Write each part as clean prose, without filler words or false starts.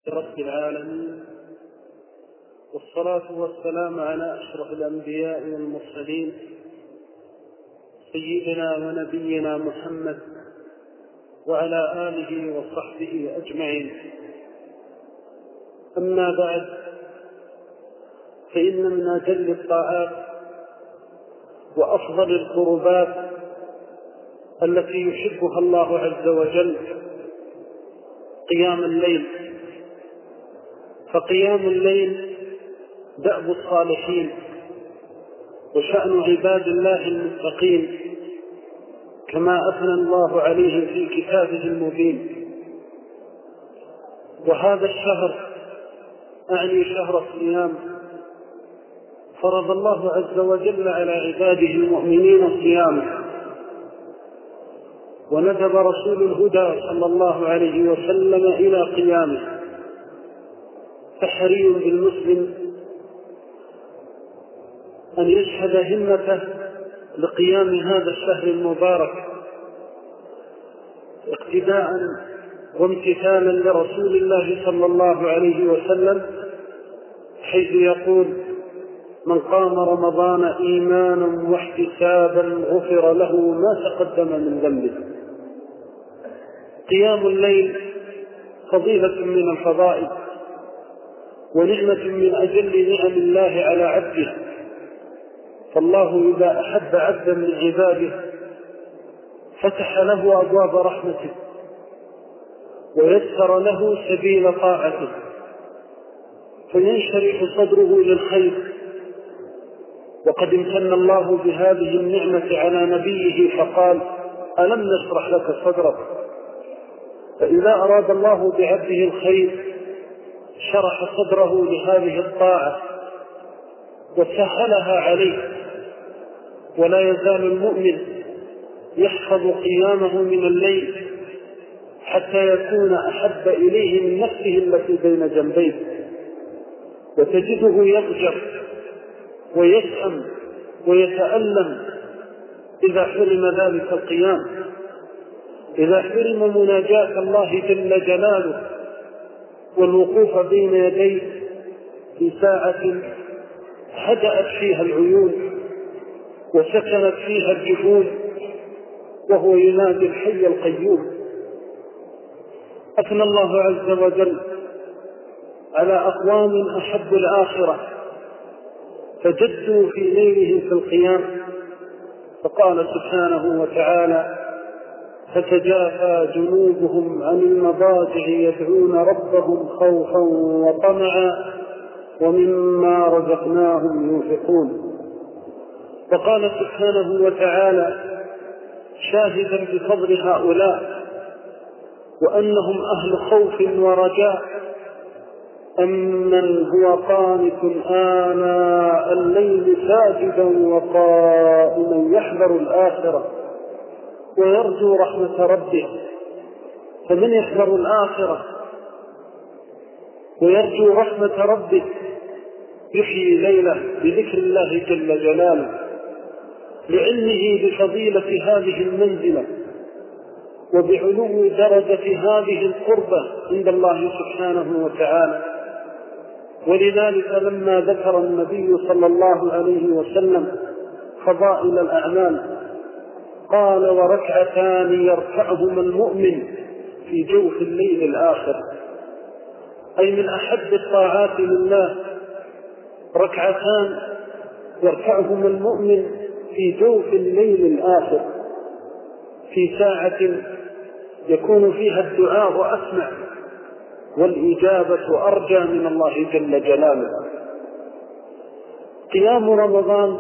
رب العالمين، والصلاة والسلام على أشرف الأنبياء والمرسلين سيدنا ونبينا محمد وعلى آله وصحبه أجمعين. أما بعد، فإن من أجل الطاعات وأفضل القربات التي يحبها الله عز وجل قيام الليل، فقيام الليل دأب الصالحين وشأن عباد الله المتقين، كما أثنى الله عليه في كتابه المبين. وهذا الشهر، أعني شهر الصيام، فرض الله عز وجل على عباده المؤمنين صيامه، وندب رسول الهدى صلى الله عليه وسلم إلى قيامه، فحري بالمسلم أن يشهد همته لقيام هذا الشهر المبارك اقتداء وامتثالا لرسول الله صلى الله عليه وسلم، حيث يقول: من قام رمضان إيمانا واحتسابا غفر له ما تقدم من ذنبه. قيام الليل فضيلة من الفضائل ونعمة من أجل نعم الله على عبده، فالله إذا أحب عبدا من عباده فتح له أبواب رحمته ويسر له سبيل طاعته، فينشرح صدره للخير. وقد امتن الله بهذه النعمة على نبيه فقال: ألم نشرح لك صدرك؟ فإذا أراد الله بعبده الخير شرح صدره لهذه الطاعة وسهلها عليه. ولا يزال المؤمن يحفظ قيامه من الليل حتى يكون أحب إليه من نفسه التي بين جنبيه، وتجده يضجر ويسأم ويتألم إذا حرم ذلك القيام، إذا حرم مناجاة الله جل جلاله والوقوف بين يديه في ساعة هدأت فيها العيون وسكنت فيها الجفون وهو ينادي الحي القيوم. أثنى الله عز وجل على أقوام أحبوا الآخرة فجدوا في ليلهم في القيام، فقال سبحانه وتعالى: فتجافى جنوبهم عن المضاجع يدعون ربهم خوفا وطمعا ومما رزقناهم ينفقون. وقال سبحانه وتعالى شاهدا بفضل هؤلاء وأنهم أهل خوف ورجاء: أمن هو قانت آناء الليل ساجدا وقائما يحذر الآخرة ويرجو رحمة ربه. فمن يحذر الآخرة ويرجو رحمة ربه يحيي ليله بذكر الله جل جلاله، لعلمه بفضيلة هذه المنزلة وبعلو درجة هذه القربة عند الله سبحانه وتعالى. ولذلك لما ذكر النبي صلى الله عليه وسلم فضائل الأعمال قال: وركعتان يركعهما المؤمن في جوف الليل الآخر، أي من أحب الطاعات لله ركعتان يركعهما المؤمن في جوف الليل الآخر، في ساعة يكون فيها الدعاء أسمع والإجابة أرجى من الله جل جلاله. قيام رمضان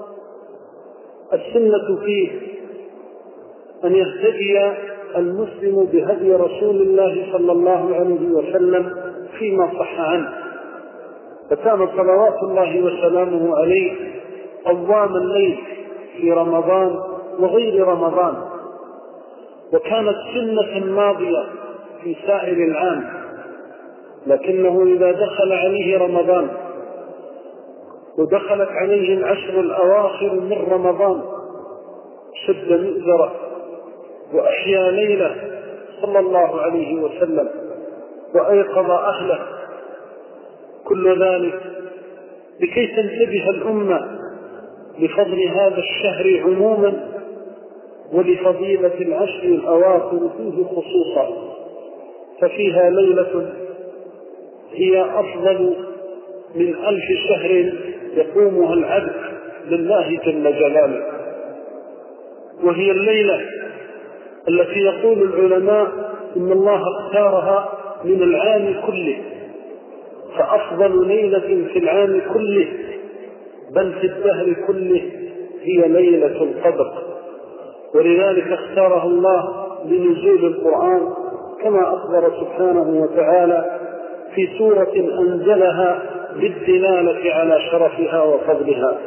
السنة فيه أن يهتدي المسلم بهدي رسول الله صلى الله عليه وسلم فيما صح عنه، فكان صلوات الله وسلامه عليه قوام الليل في رمضان وغير رمضان، وكانت سنة ماضية في سائر العام، لكنه إذا دخل عليه رمضان ودخلت عليه العشر الأواخر من رمضان شد مئزره وأحيا ليلة صلى الله عليه وسلم وأيقظ أهله، كل ذلك لكي تنتبه الأمة لفضل هذا الشهر عموما ولفضيلة العشر الأواخر فيه خصوصا، ففيها ليلة هي أفضل من 1000 شهر يقومها العبد لله جل جلاله. وهي الليلة التي يقول العلماء إن الله اختارها من العام كله، فأفضل ليلة في العام كله بل في الدهر كله هي ليلة القدر، ولذلك اختارها الله لنزول القرآن كما أخبر سبحانه وتعالى في سورة أنزلها للدلالة على شرفها وفضلها.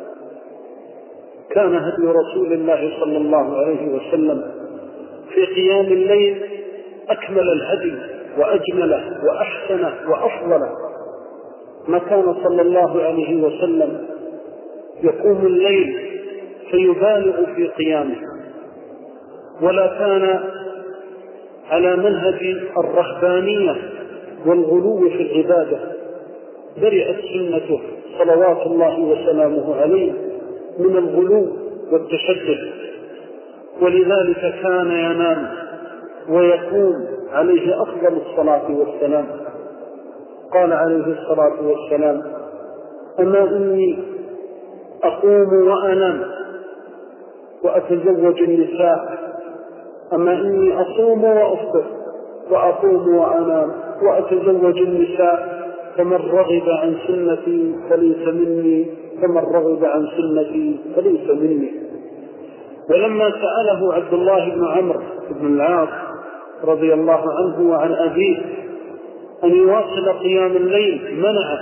كان هدي رسول الله صلى الله عليه وسلم في قيام الليل أكمل الهدي وأجمله وأحسنه وأفضله، ما كان صلى الله عليه وسلم يقوم الليل فيبالغ في قيامه، ولا كان على منهج الرهبانية والغلو في العبادة، برئت سنته صلوات الله وسلامه عليه من الغلو والتشدد، ولذلك كان ينام ويقوم عليه أفضل الصلاة والسلام. قال عليه الصلاة والسلام: أما إني أقوم وأنام وأتزوج النساء، أما إني أصوم وأفطر وأقوم وأنام وأتزوج النساء، فمن رغب عن سنتي فليس مني، فمن رغب عن سنتي فليس مني. ولما سأله عبد الله بن عمرو بن العاص رضي الله عنه وعن أبيه أن يواصل قيام الليل منعه،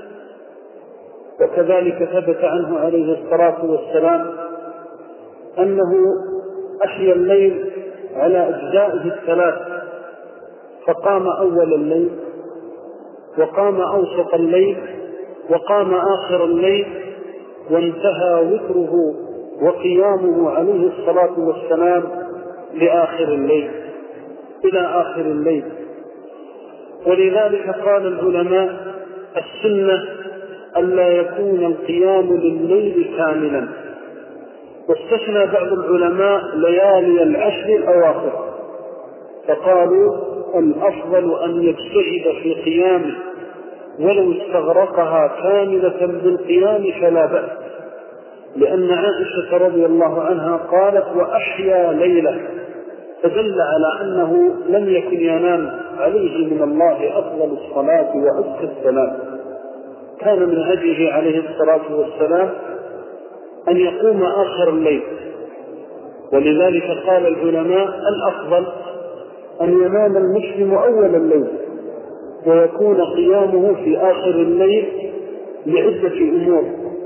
وكذلك ثبت عنه عليه الصلاة والسلام أنه أحيا الليل على أجزائه الثلاث، فقام أول الليل وقام أوسط الليل وقام آخر الليل، وانتهى وتره وقيامه عليه الصلاة والسلام لآخر الليل إلى آخر الليل. ولذلك قال العلماء: السنة ألا يكون القيام لليل كاملا، واستثنى بعض العلماء ليالي العشر الأواخر، فقالوا الأفضل أن يجتهد في قيامه ولو استغرقها كاملة بالقيام فلا بأس، لأن عائشة رضي الله عنها قالت: وأحيا ليلة، فدل على أنه لم يكن ينام عليه من الله أفضل الصلاة وأزكى السلام. كان من هديه عليه الصلاة والسلام أن يقوم آخر الليل، ولذلك قال العلماء: الأفضل أن ينام المسلم أول الليل ويكون قيامه في آخر الليل لعدة أمور.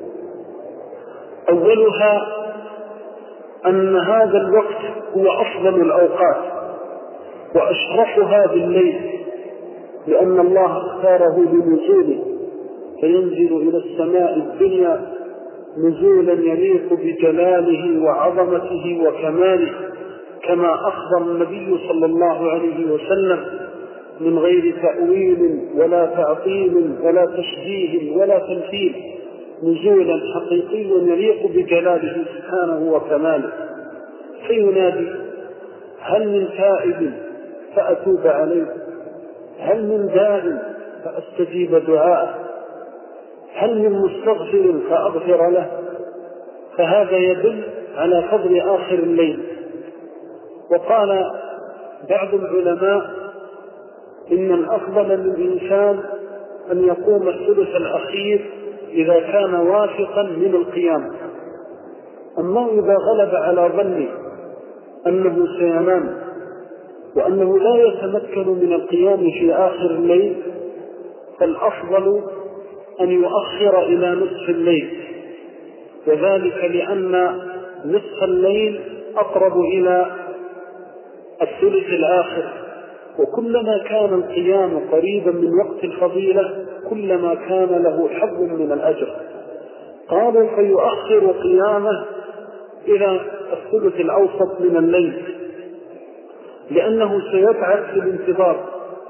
أولها أن هذا الوقت هو أفضل الأوقات وأشرفها بالليل، لأن الله اختاره لنزوله، فينزل إلى السماء الدنيا نزولا يليق بجلاله وعظمته وكماله، كما أخبر النبي صلى الله عليه وسلم من غير تأويل ولا تعطيل ولا تشبيه ولا تمثيل، نزولا حقيقيا يليق بجلاله سبحانه وكماله. فينادي: هل من تائب فأتوب عليه؟ هل من داع فأستجيب دعاءه؟ هل من مستغفر فأغفر له؟ فهذا يدل على فضل آخر الليل. وقال بعض العلماء: إن الأفضل للإنسان أن يقوم الثلث الأخير إذا كان واثقا من القيام، أما إذا غلب على ظنه أنه سينام وأنه لا يتمكن من القيام في آخر الليل، فالأفضل أن يؤخر إلى نصف الليل، وذلك لأن نصف الليل أقرب إلى الثلث الآخر، وكلما كان القيام قريبا من وقت الفضيلة كلما كان له حظ من الأجر. قالوا: فيؤخر قيامه إلى الثلث الأوسط من الليل، لأنه سيتعب في الانتظار،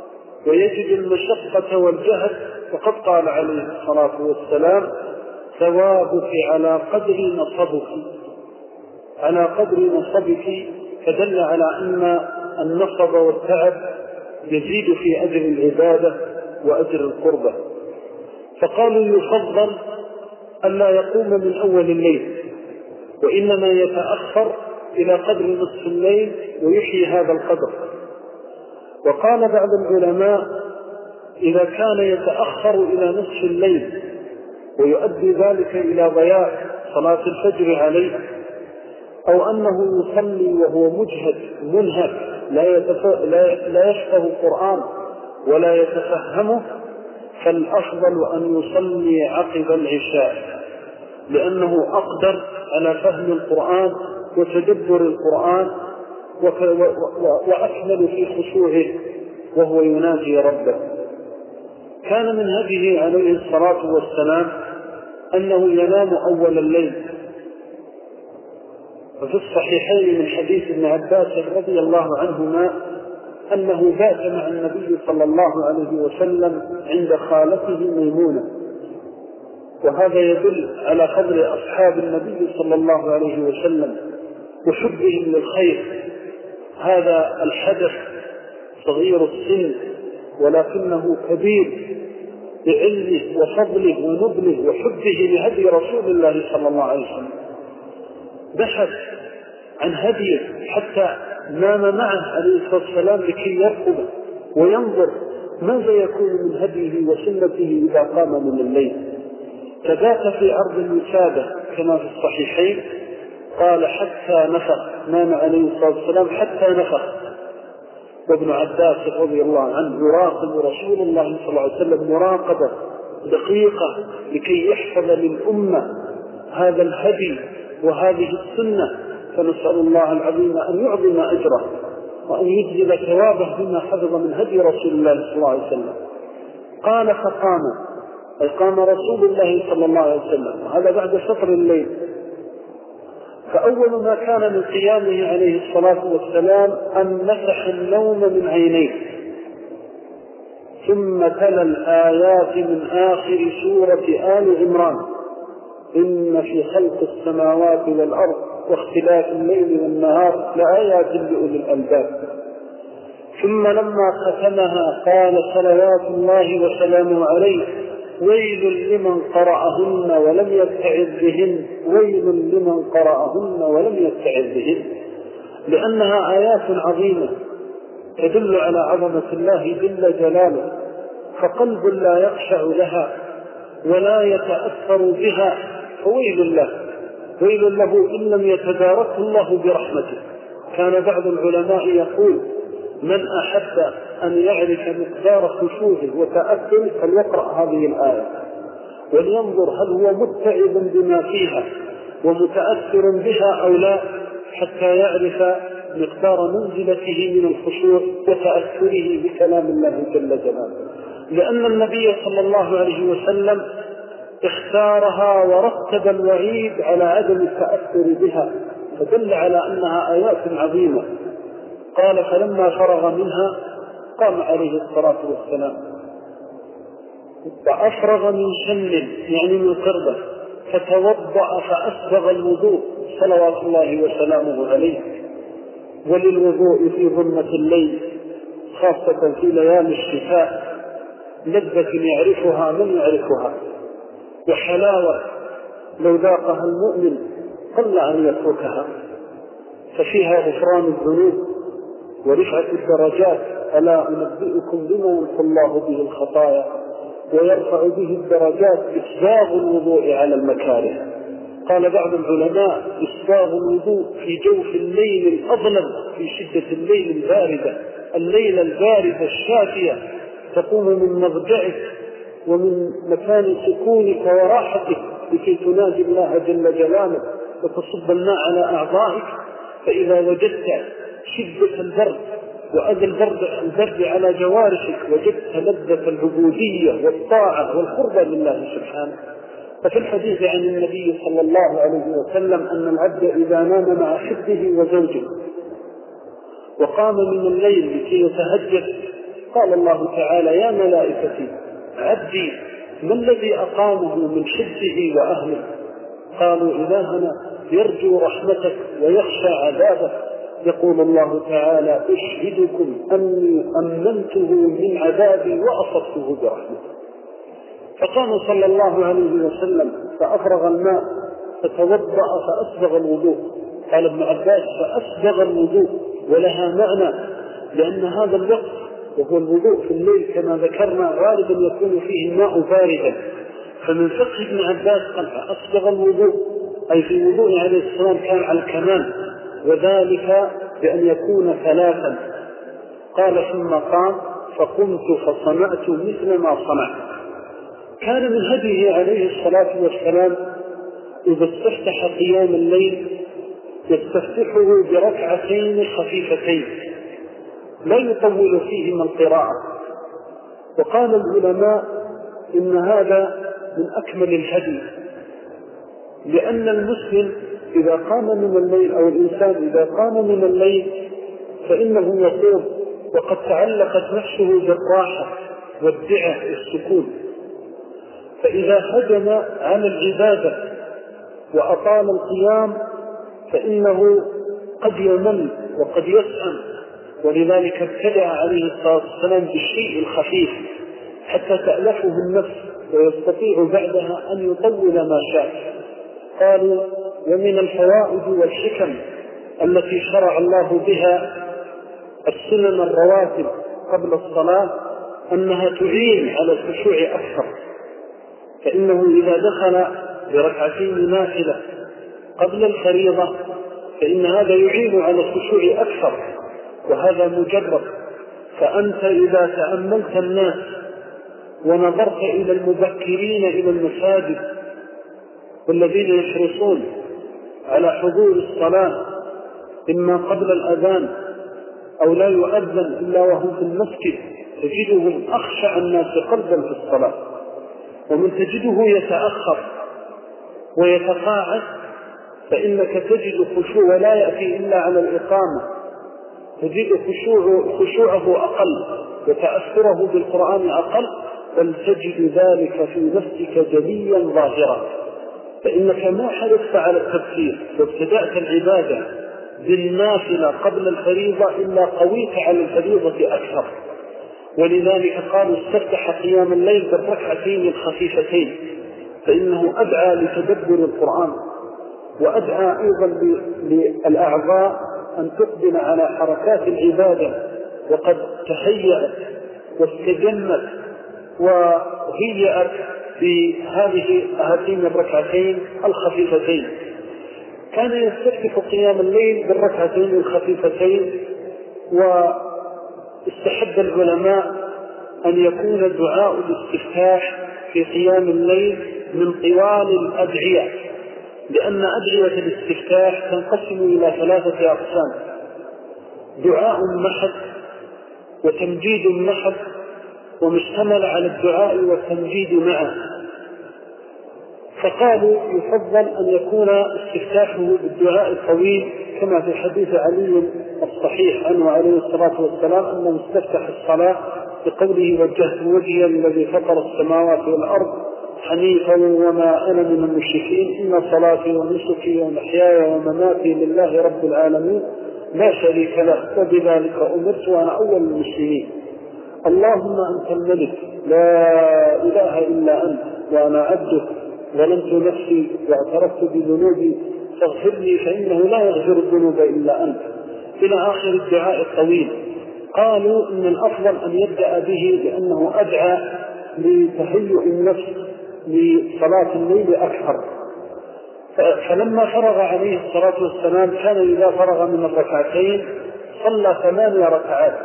ويجد المشقة والجهد، فقد قال عليه الصلاة والسلام: ثوابك على قدر نصبك، على قدر نصبك، فدل على أن النصب والتعب يزيد في أجر العبادة وأجر القربة. فقالوا يفضل ألا يقوم من أول الليل، وإنما يتأخر إلى قدر نصف الليل ويحيي هذا القدر. وقال بعض العلماء: إذا كان يتأخر إلى نصف الليل ويؤدي ذلك إلى ضياع صلاة الفجر عليه، أو أنه يصلي وهو مجهد منهك لا يفقه القرآن ولا يتفهمه، فالأفضل أن يصلي عقب العشاء، لأنه أقدر على فهم القرآن وتدبر القرآن وأكمل في خشوعه وهو يناجي ربه. كان من هديه عليه الصلاة والسلام أنه ينام أول الليل. وفي الصحيحين من حديث ابن عباس رضي الله عنهما أنه بات مع النبي صلى الله عليه وسلم عند خالته ميمونة، وهذا يدل على قدر أصحاب النبي صلى الله عليه وسلم وحبهم للخير. هذا الحدث صغير السن ولكنه كبير بعلمه وفضله ونبله وحبه لهدي رسول الله صلى الله عليه وسلم، بحث عن هديه حتى نام معه عليه الصلاة والسلام لكي يرقبه وينظر ماذا يكون من هديه وسنته إذا قام من الليل. فذاك في أرض الوسادة كما في الصحيحين، قال: حتى نفخ، نام عليه الصلاة والسلام حتى نفخ. وابن عباس رضي الله عنه يراقب رسول الله صلى الله عليه وسلم مراقبة دقيقة لكي يحفظ للأمة هذا الهدي وهذه السنة. فنسأل الله العظيم أن يعظم أجره وأن يجزل ثوابه بما حفظ من هدي رسول الله صلى الله عليه وسلم. قال: فقام، أي قام رسول الله صلى الله عليه وسلم، وهذا بعد شطر الليل. فأول ما كان من قيامه عليه الصلاة والسلام أن مسح النوم من عينيه، ثم تلا الآيات من آخر سورة آل عمران: إن في خلق السماوات والأرض واختلاف الليل والنهار لآيات لأولي الألباب. ثم لما ختمها قال: صلوات الله وسلامه عليه: ويل لمن قرأهن ولم يتعظ بهن، ويل لمن قرأهن ولم يتعظ بهن، لأنها آيات عظيمة تدل على عظمة الله جل جلاله، فقلب لا يخشع لها ولا يتأثر بها فويل له، ويل له إن لم يتداركه الله برحمته. كان بعض العلماء يقول: من أحب أن يعرف مقدار خشوعه وتأثره فليقرأ هذه الآية ولينظر هل هو متعب بما فيها ومتأثر بها أو لا، حتى يعرف مقدار منزلته من الخشوع وتأثره بكلام الله جل جلاله. لأن النبي صلى الله عليه وسلم اختارها ورتب الوعيد على عدم التأثر بها، فدل على أنها آيات عظيمة. قال: فلما فرغ منها قام عليه الصلاة والسلام وأفرغ من شن، يعني من قربة، فتوضأ فأسبغ الوضوء صلوات الله وسلامه عليه. وللوضوء في ظلمة الليل خاصة في ليالي الشتاء لذة يعرفها من يعرفها، وحلاوة لو ذاقها المؤمن قل أن يتركها، ففيها غفران الذنوب ورفعة الدرجات. ألا أنبئكم بما يمحو الله به الخطايا ويرفع به الدرجات؟ إسباغ الوضوء على المكاره. قال بعض العلماء: إسباغ الوضوء في جوف الليل الأظلم، في شدة الليل الباردة، الليلة الباردة الشافية، تقوم من مضجعك ومن مكان سكونك وراحتك لكي تناجي الله جل جلاله وتصب الماء على أعضائك. فإذا وجدت شدة البرد وأذى البرد على جوارحك وجدت لذة العبودية والطاعة والقربة لله سبحانه. ففي الحديث عن النبي صلى الله عليه وسلم أن العبد إذا نام مع حبه وزوجه وقام من الليل لكي يتهجد قال الله تعالى: يا ملائكتي عبدي ما الذي أقامه من حبه وأهله؟ قالوا: إلهنا يرجو رحمتك ويخشى عذابك. يقول الله تعالى: أشهدكم أني أمنته من عذابي وأصبته برحمتي. فقام صلى الله عليه وسلم فأفرغ الماء فتوضأ فأسبغ الوضوء. قال ابن عباس: فأسبغ الوضوء، ولها معنى، لأن هذا الوقت وهو الوضوء في الليل كما ذكرنا غالبا يكون فيه الماء باردا، فمن فقه ابن عباس قال: فأسبغ الوضوء، أي في وضوء عليه السلام كان على الكمال، وذلك بأن يكون ثلاثا. قال: ثم قام فقمت فصنعت مثل ما صنعت. كان من هديه عليه الصلاة والسلام إذا استفتح قيام الليل يستفتحه بركعتين خفيفتين لا يطول فيهما القراءة. وقال العلماء إن هذا من أكمل الهدي، لأن المسلم إذا قام من الليل أو الإنسان إذا قام من الليل فإنه يقوم وقد تعلقت نفسه بالراحة والدعة والسكون، فإذا هجم عن العبادة وأطال القيام فإنه قد يمل وقد يسأم، ولذلك ابتدأ عليه الصلاة والسلام بالشيء الخفيف حتى تألفه النفس ويستطيع بعدها أن يطول ما شاء. قالوا: ومن الفوائد والحكم التي شرع الله بها السنن الرواتب قبل الصلاة أنها تعين على الخشوع أكثر، فإنه إذا دخل بركعتين نافلة قبل الفريضة فإن هذا يعين على الخشوع أكثر، وهذا مجرد. فأنت إذا تأملت الناس ونظرت إلى المبكرين إلى المساجد والذين يحرصون على حضور الصلاة إما قبل الأذان أو لا يؤذن إلا وهم في المسجد، تجدهم أخشع الناس قلبا في الصلاة، ومن تجده يتأخر ويتقاعد فإنك تجد خشوع لا يأتي إلا على الإقامة، تجد خشوعه أقل وتأثره بالقرآن أقل، بل تجد ذلك في نفسك جليا ظاهرا، فإنك ما حرصت على التبكير وابتدأت العبادة بالنافلة قبل الفريضة إلا قويت على الفريضة أكثر. ولذلك قالوا: استفتح قيام الليل بالركعتين الخفيفتين، فإنه أدعى لتدبر القرآن، وأدعى أيضا للأعضاء أن تقبل على حركات العبادة وقد تهيأت واستجمت وهيأت بهاتين الركعتين الخفيفتين. كان يستفتح قيام الليل بالركعتين الخفيفتين. واستحب العلماء أن يكون دعاء الاستفتاح في قيام الليل من طوال الأدعية، لأن أدعية الاستفتاح تنقسم إلى 3 أقسام: دعاء محض، وتمجيد محض، ومشتمل على الدعاء والتمجيد معه. فقالوا: يفضل أن يكون استفتاحه بالدعاء الطويل، كما في حديث علي الصحيح عنه عليه الصلاة والسلام أنه استفتح الصلاة بقوله: وجهت وجهي الذي فطر السماوات والأرض حنيفا وما أنا من المشركين، إن صلاتي ونسكي ومحياي ومماتي لله رب العالمين لا شريك له وبذلك أمرت وأنا أول المسلمين. اللهم أنت الملك لا إله إلا أنت وأنا عبدك ظلمت نفسي واعترفت بذنوبي فاغفر لي فإنه لا يغفر الذنوب إلا أنت، إلى آخر الدعاء الطويل. قالوا إن الأفضل أن يبدأ به لأنه أدعى لتهيئ النفس لصلاة الليل أكثر. فلما فرغ عليه الصلاة والسلام كان إذا فرغ من الركعتين صلى 8 ركعات،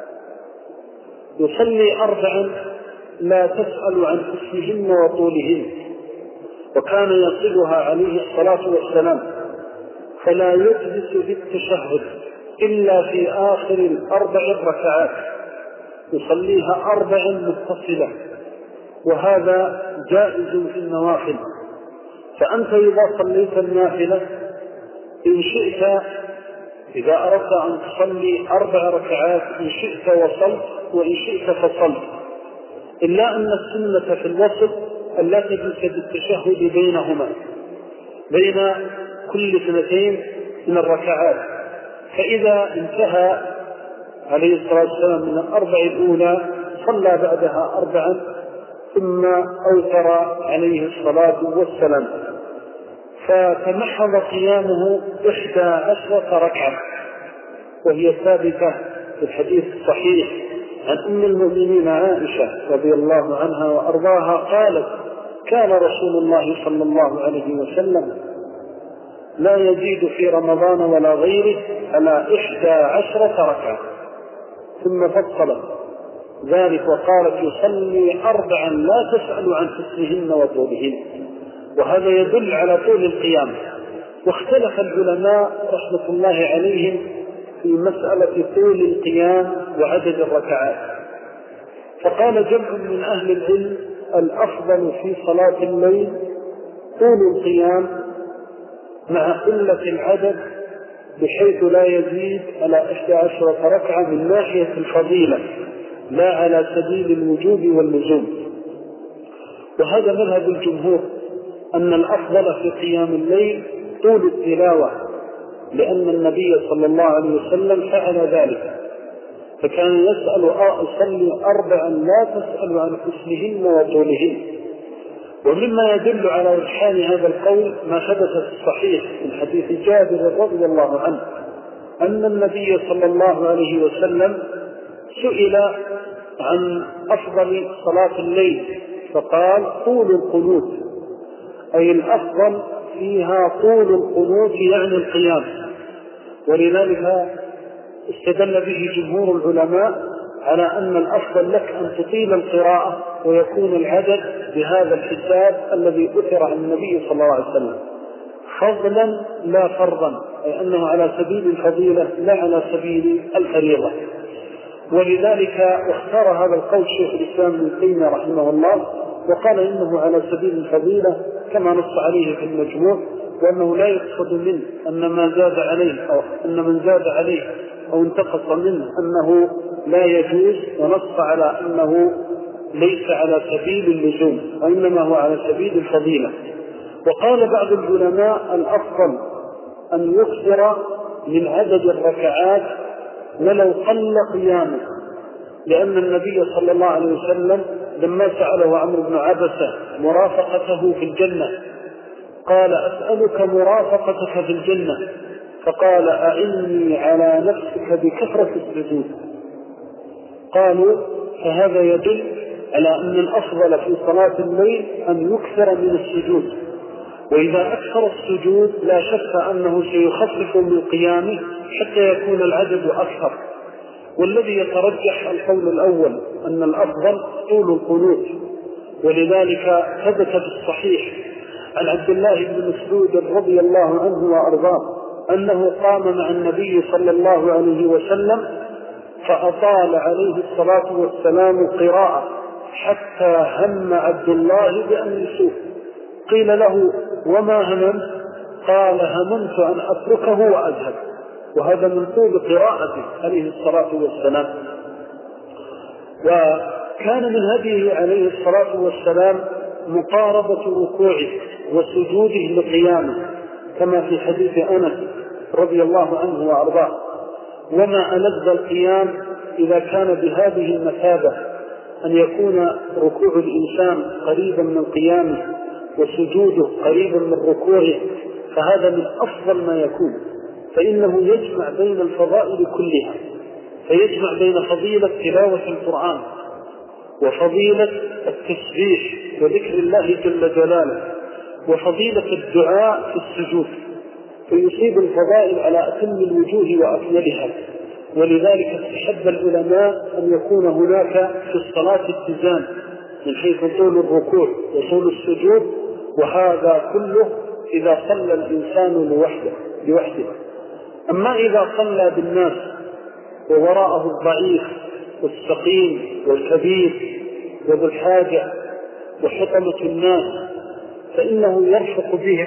يصلي 4 لا تسأل عن اسمهن وطولهن، وكان يصلها عليه الصلاة والسلام، فلا يجلس بالتشهد إلا في آخر 4 ركعات، يصليها 4 متصلة، وهذا جائز في النوافل. فأنت إذا صليت النافلة إن شئت إذا أردت أن تصلي 4 ركعات إن شئت وصلت وإن شئت فصل، إلا أن السنة في الوسط ألا تجلس بالتشهد بينهما، بين كل اثنتين من الركعات. فإذا انتهى عليه الصلاة والسلام من الأربع الأولى صلى بعدها 4 ثم أوتر عليه الصلاة والسلام، فتمحض قيامه 11 ركعة، وهي ثابتة في الحديث الصحيح عن أم المؤمنين عائشة رضي الله عنها وأرضاها قالت: كان رسول الله صلى الله عليه وسلم لا يزيد في رمضان ولا غيره على 11 ركعة، ثم فصل ذلك وقالت: يصلي 4 لا تسأل عن حسنهن وطولهن. وهذا يدل على طول القيام. واختلف العلماء رحمة الله عليهم في مسألة طول القيام وعدد الركعات، فقال جمع من أهل العلم: الأفضل في صلاة الليل طول القيام مع قلة العدد، بحيث لا يزيد على 11 ركعة من ناحية الفضيلة، لا على سبيل الوجوب واللزوم. وهذا مذهب الجمهور، أن الأفضل في قيام الليل طول التلاوة، لأن النبي صلى الله عليه وسلم فعل ذلك، فكان يسأل: أصلي 4 لا تسأل عن حسنهن وطولهن. ومما يدل على إلحان هذا القول ما حدث في الصحيح من حديث جابر رضي الله عنه أن النبي صلى الله عليه وسلم سئل عن أفضل صلاة الليل فقال: طول القنوت، أي الأفضل فيها طول القنوت يعني القيام. ولذلك استدل به جمهور العلماء على أن الأفضل لك أن تطيل القراءة ويكون العدد بهذا الحساب الذي أثر عن النبي صلى الله عليه وسلم، فضلا لا فرضا، أي أنه على سبيل الفضيلة لا على سبيل الفريضة. ولذلك اختار هذا القول شيخ الإسلام ابن تيمية رحمه الله، وقال إنه على سبيل الفضيلة كما نص عليه في المجموع، وأنه لا يقصد منه أن ما زاد عليه أو أن من زاد عليه أو انتقص منه أنه لا يجوز، ونص على أنه ليس على سبيل اللزوم، وإنما هو على سبيل الفضيلة. وقال بعض العلماء: الأفضل أن يكثر من عدد الركعات ولو قل قيامه، لأن النبي صلى الله عليه وسلم لما سأله عمرو بن عبسة مرافقته في الجنة قال: أسألك مرافقتك في الجنة، فقال: أعني على نفسك بكثرة السجود. قالوا: فهذا يدل على أن الأفضل في صلاة الليل أن يكثر من السجود، وإذا أكثر السجود لا شك أنه سيخفف من قيامه حتى يكون العدد أكثر. والذي يترجح القول الأول أن الأفضل طول القنوت، ولذلك ثبت في الصحيح عن عبد الله بن مسعود رضي الله عنه وأرضاه أنه قام مع النبي صلى الله عليه وسلم فأطال عليه الصلاة والسلام قراءة حتى هم عبد الله بأن يسوء. قيل له: وما هممت؟ قال: هممت أن أتركه وأذهب. وهذا من طول قراءته عليه الصلاة والسلام. وكان من هديه عليه الصلاة والسلام مقاربة ركوعه وسجوده لقيامه، كما في حديث أنس رضي الله عنه وأرضاه: وما ألذ القيام إذا كان بهذه المثابة، أن يكون ركوع الإنسان قريبا من قيامه وسجوده قريبا من ركوعه، فهذا من أفضل ما يكون، فإنه يجمع بين الفضائل كلها، فيجمع بين فضيلة تلاوة القرآن وفضيلة التسبيح وذكر الله جل جلاله وفضيلة الدعاء في السجود، فيصيب الفضائل على أتم الوجوه وأكملها. ولذلك استحب العلماء أن يكون هناك في الصلاة اتزان من حيث طول الركوع وطول السجود، وهذا كله إذا صلى الإنسان لوحده. أما إذا صلى بالناس ووراءه الضعيف والسقيم والكبير وذو الحاجة وحطمة الناس فإنه يرفق بهم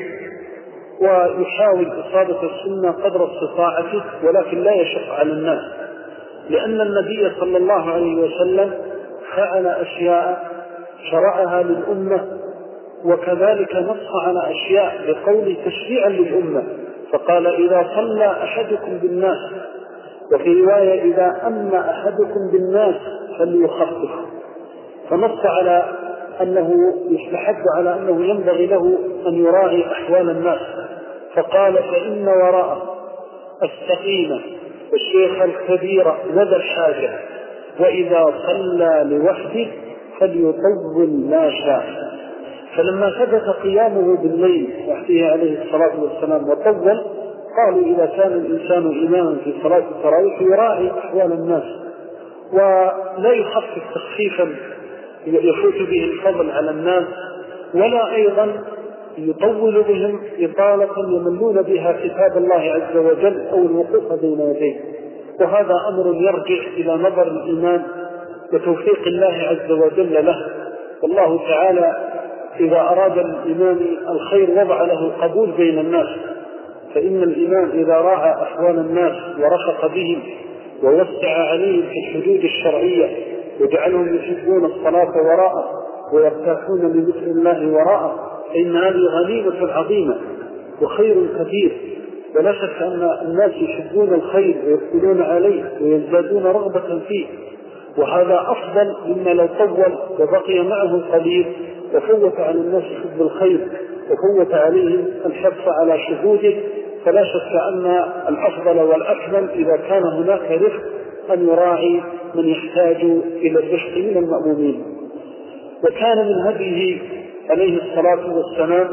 ويحاول إصابة السنة قدر استطاعته، ولكن لا يشق على الناس. لأن النبي صلى الله عليه وسلم فعل أشياء شرعها للأمة، وكذلك نص على أشياء بقول تشريعا للأمة، فقال إذا صلى أحدكم بالناس، وفي رواية إذا أما أحدكم بالناس فليخفف، فنص على أنه يستحب على أنه ينبغي له أن يراعي أحوال الناس، فقال فإن وراء السقيمة والشيخ الكبير وذا الحاجة، وإذا صلى لوحده فليطول ما شاء. فلما ثبت قيامه بالليل وحده عليه الصلاة والسلام وطول، قالوا إذا كان الإنسان إماما في صلاة التراويح يراعي أحوال الناس ولا يخفف تخفيفا يفوت به الفضل على الناس، ولا أيضا يطول بهم إطالة يملون بها كتاب الله عز وجل أو الوقوف بين يديه. وهذا أمر يرجع إلى نظر الإمام وتوفيق الله عز وجل له، والله تعالى إذا أراد الإمام الخير وضع له القبول بين الناس، فإن الإمام إذا راعى أحوال الناس ورفق بهم ووسع عليهم في الحدود الشرعية وجعلهم يحبون الصلاة وراءه ويرتاحون لذكر الله وراءه، فإن هذه غنيمة عظيمة وخير كثير، ولا شك أن الناس يحبون الخير ويقبلون عليه ويزدادون رغبة فيه، وهذا أفضل مما لو طول وبقي معه قليل وفوت على الناس حب الخير وفوت عليهم الحرص على شهوده. فلا شك أن الأفضل والأكمل إذا كان هناك رفق أن يراعي من يحتاج إلى الرفق من المأمومين. وكان من هديه عليه الصلاة والسلام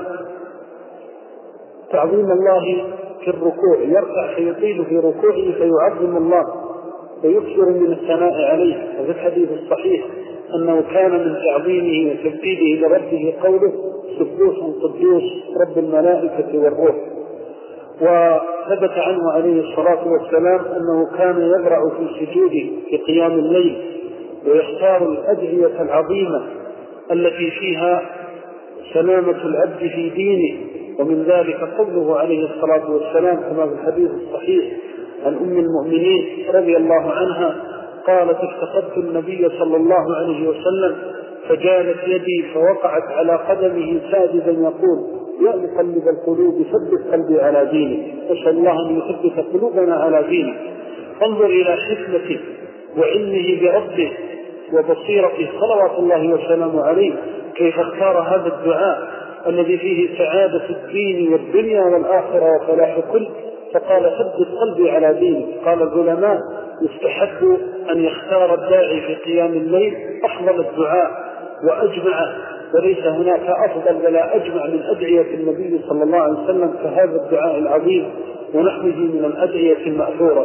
تعظيم الله في الركوع، يرفع فيطيل في ركوعه فيعظم الله ويكثر من الثناء عليه. وفي الحديث الصحيح أنه كان من تعظيمه وتبجيله لربه قوله سبوح قدوس رب الملائكة والروح. وثبت عنه عليه الصلاة والسلام أنه كان يبرع في سجوده في قيام الليل ويختار الأدعية العظيمة التي فيها سلامة العبد في دينه، ومن ذلك قوله عليه الصلاة والسلام كما في الحديث الصحيح عن أم المؤمنين رضي الله عنها قالت افتقدت النبي صلى الله عليه وسلم فجالت يدي فوقعت على قدمه ساجدا يقول يا مقلب القلوب ثبت قلبي على دينك. نسأل الله أن يثبت قلوبنا على دينه. انظر إلى حكمته وعلمه بربه وبصيرته صلوات الله وسلامه عليه كيف اختار هذا الدعاء الذي فيه سعادة الدين والدنيا والآخرة وفلاح كل، فقال ثبت قلبي على دينك. قال العلماء يستحب أن يختار الداعي في قيام الليل أفضل الدعاء وأجمع، وليس هناك أفضل ولا أجمع من أدعية النبي صلى الله عليه وسلم كهذا الدعاء العظيم ونحوه من الأدعية المأثورة.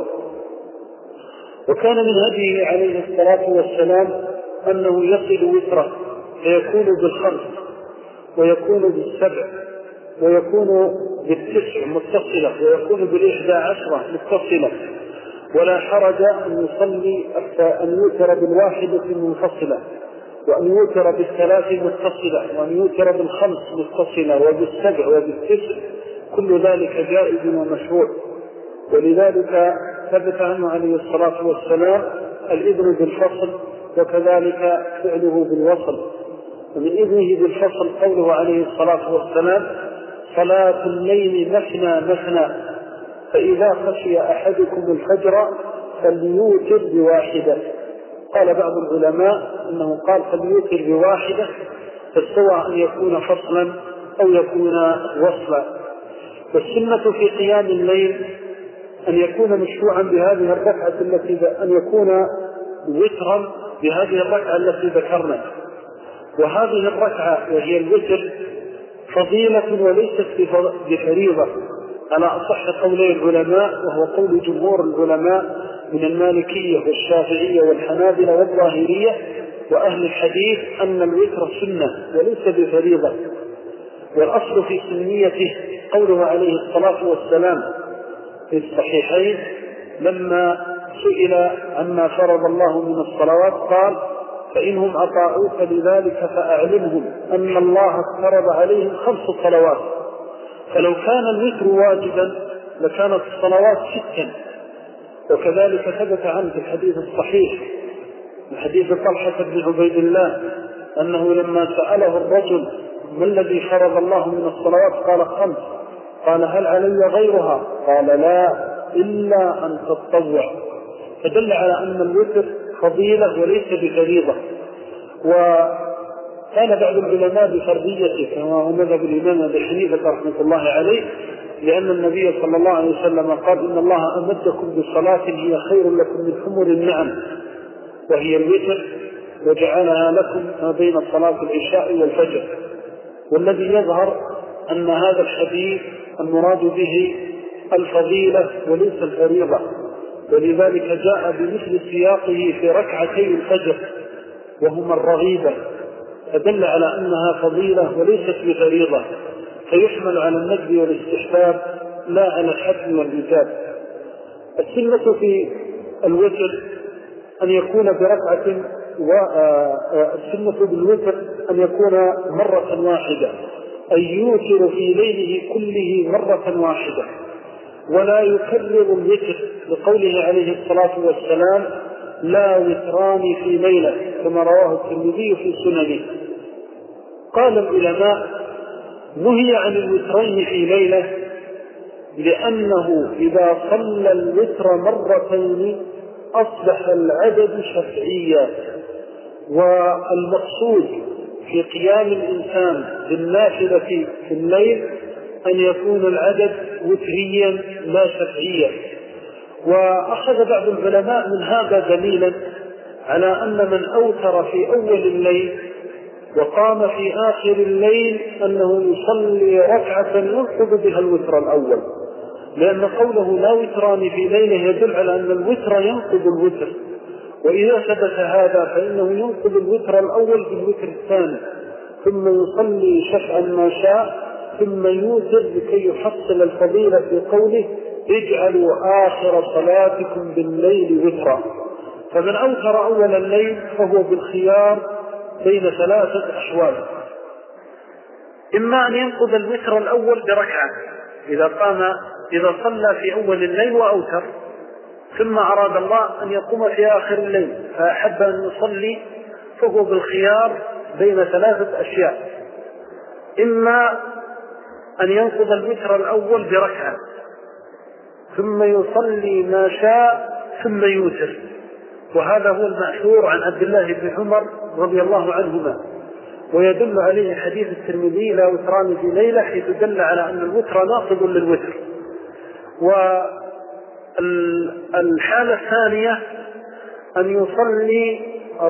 وكان من هديه عليه الصلاة والسلام أنه يصل وتره فيكون بالخمس ويكون بالسبع ويكون بالتسع متصلة ويكون بالإحدى عشرة متصلة، ولا حرج أن يصلي أن يوتر بالواحدة منفصلة وأن يوتر بالثلاث متصلة وأن يوتر بالخمس متصلة وبالسبع وبالتسع، كل ذلك جائز ومشروع. ولذلك ثبت عنه عليه الصلاة والسلام الإذن بالفصل وكذلك فعله بالوصل. ومن إذنه بالفصل قوله عليه الصلاة والسلام صلاة الليل مثنى مثنى فإذا خشي أحدكم الفجر فليوتر بواحدة. قال بعض العلماء أنه قال فليوتر بواحدة، فالسواء أن يكون فصلا أو يكون وصلا. والسنة في قيام الليل أن يكون مشروعا بهذه الركعة أن يكون وترا بهذه الركعة التي ذكرنا. وهذه الركعة وهي الوتر فضيلة وليست بفريضة على أصح قولي العلماء، وهو قول جمهور العلماء من المالكية والشافعية والحنابلة والظاهرية وأهل الحديث أن الوتر سنة وليس بفريضة. والأصل في سنيته قوله عليه الصلاة والسلام في الصحيحين لما سئل عما فرض الله من الصلوات قال فإنهم أطاعوك لذلك فأعلمهم أن الله افترض عليهم 5 صلوات، فلو كان الوتر واجبا لكانت الصلوات 6، وكذلك ثبت عنه في الحديث الصحيح من حديث طلحة بن عبيد الله أنه لما سأله الرجل ما الذي فرض الله من الصلوات قال 5، قال هل علي غيرها؟ قال لا إلا أن تتطوع. فدل على أن الوتر فضيلة وليس بفريضة. وقال بعض العلماء بفرضيته كما هو مذهب الإمام أبي حنيفة رحمة الله عليه، لأن النبي صلى الله عليه وسلم قال إن الله أمدكم بصلاة هي خير لكم من حمر النعم، وهي الوتر، وجعلها لكم ما بين صلاة العشاء والفجر. والذي يظهر أن هذا الحديث المراد به الفضيلة وليس الفريضة، ولذلك جاء بمثل سياقه في ركعتي الفجر وهما الرغيبة، فدل على أنها فضيلة وليست بفريضة، فيحمل على الندب والاستحباب لا على الحتم والإيجاب. السنة في الوتر أن يكون بركعة، والسنة بالوتر أن يكون مرة واحدة، أن يوتر في ليله كله مرة واحدة، ولا يكرر الوتر، لقوله عليه الصلاة والسلام لا وتران في ليلة كما رواه الترمذي في سننه. قال العلماء نهي عن الوترين في ليلة لأنه إذا صلى الوتر مرتين أصبح العدد شفعيا، والمقصود في قيام الإنسان بالنافلة في الليل أن يكون العدد وتريا لا شفعيا. وأخذ بعض العلماء من هذا دليلا على أن من أوتر في أول الليل وقام في آخر الليل أنه يصلي ركعة ينقض بها الوتر الأول، لأن قوله لا وتران في ليلة يدل على أن الوتر ينقض الوتر، وإذا ثبت هذا فإنه ينقض الوتر الأول بالوتر الثاني، ثم يصلي شفعا ما شاء، ثم يوتر لكي يحصل الفضيلة في قوله اجعلوا آخر صلاتكم بالليل وترا. فمن أوتر أول الليل فهو بالخيار بين 3 أحوال: إما أن ينقض الوتر الأول بركعة إذا صلى في أول الليل وأوتر، ثم أراد الله أن يقوم في آخر الليل فأحب أن يصلي، فهو بالخيار بين 3 أشياء: إما أن ينقض الوتر الأول بركعة ثم يصلي ما شاء ثم يوتر، وهذا هو المأثور عن عبد الله بن عمر رضي الله عنهما، ويدل عليه حديث الترمذي لا وتران في ليلة، حيث دل على أن الوتر ناقض للوتر. والحالة الثانية أن يصلي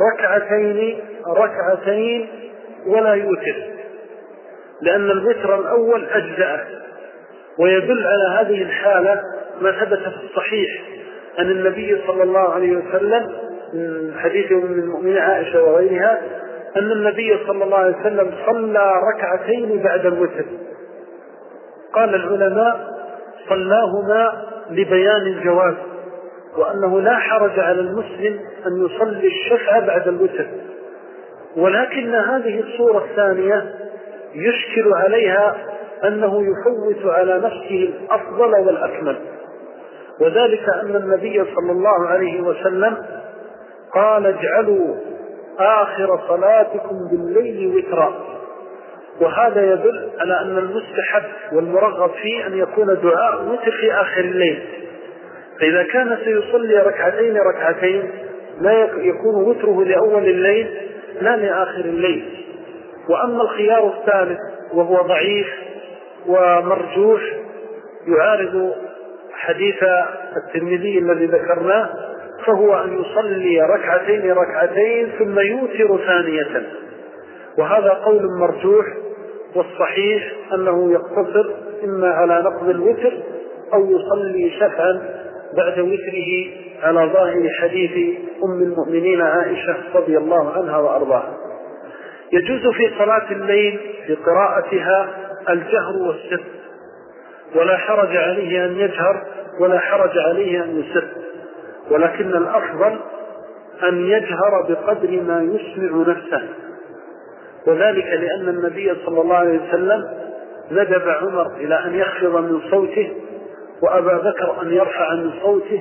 ركعتين ولا يوتر، لأن الوتر الأول أجزأه. ويدل على هذه الحالة ما ثبت في الصحيح أن النبي صلى الله عليه وسلم من حديث أم المؤمنين عائشة وغيرها أن النبي صلى الله عليه وسلم صلى ركعتين بعد الوتر. قال العلماء صلاهما لبيان الجواز، وأنه لا حرج على المسلم أن يصلي الشفع بعد الوتر، ولكن هذه الصورة الثانية يشكل عليها أنه يفوت على نفسه الأفضل والأكمل، وذلك أن النبي صلى الله عليه وسلم قال اجعلوا آخر صلاتكم بالليل وترا، وهذا يدل على أن المستحب والمرغب فيه أن يكون دعاء وتر في آخر الليل. فإذا كان سيصلي ركعتين لا يكون وتره لأول الليل لا لآخر الليل. وأما الخيار الثالث وهو ضعيف ومرجوح يعارض حديث الترمذي الذي ذكرناه، فهو أن يصلي ركعتين ثم يوتر ثانية، وهذا قول مرجوح. والصحيح أنه يقتصر إما على نقض الوتر أو يصلي شفعا بعد وتره على ظاهر حديث أم المؤمنين عائشة رضي الله عنها وأرضاها. يجوز في صلاة الليل في قراءتها الجهر والسر، ولا حرج عليه أن يجهر ولا حرج عليه أن يسر، ولكن الأفضل أن يجهر بقدر ما يسمع نفسه، وذلك لأن النبي صلى الله عليه وسلم ندب عمر إلى أن يخفض من صوته، وأبا بكر أن يرفع من صوته،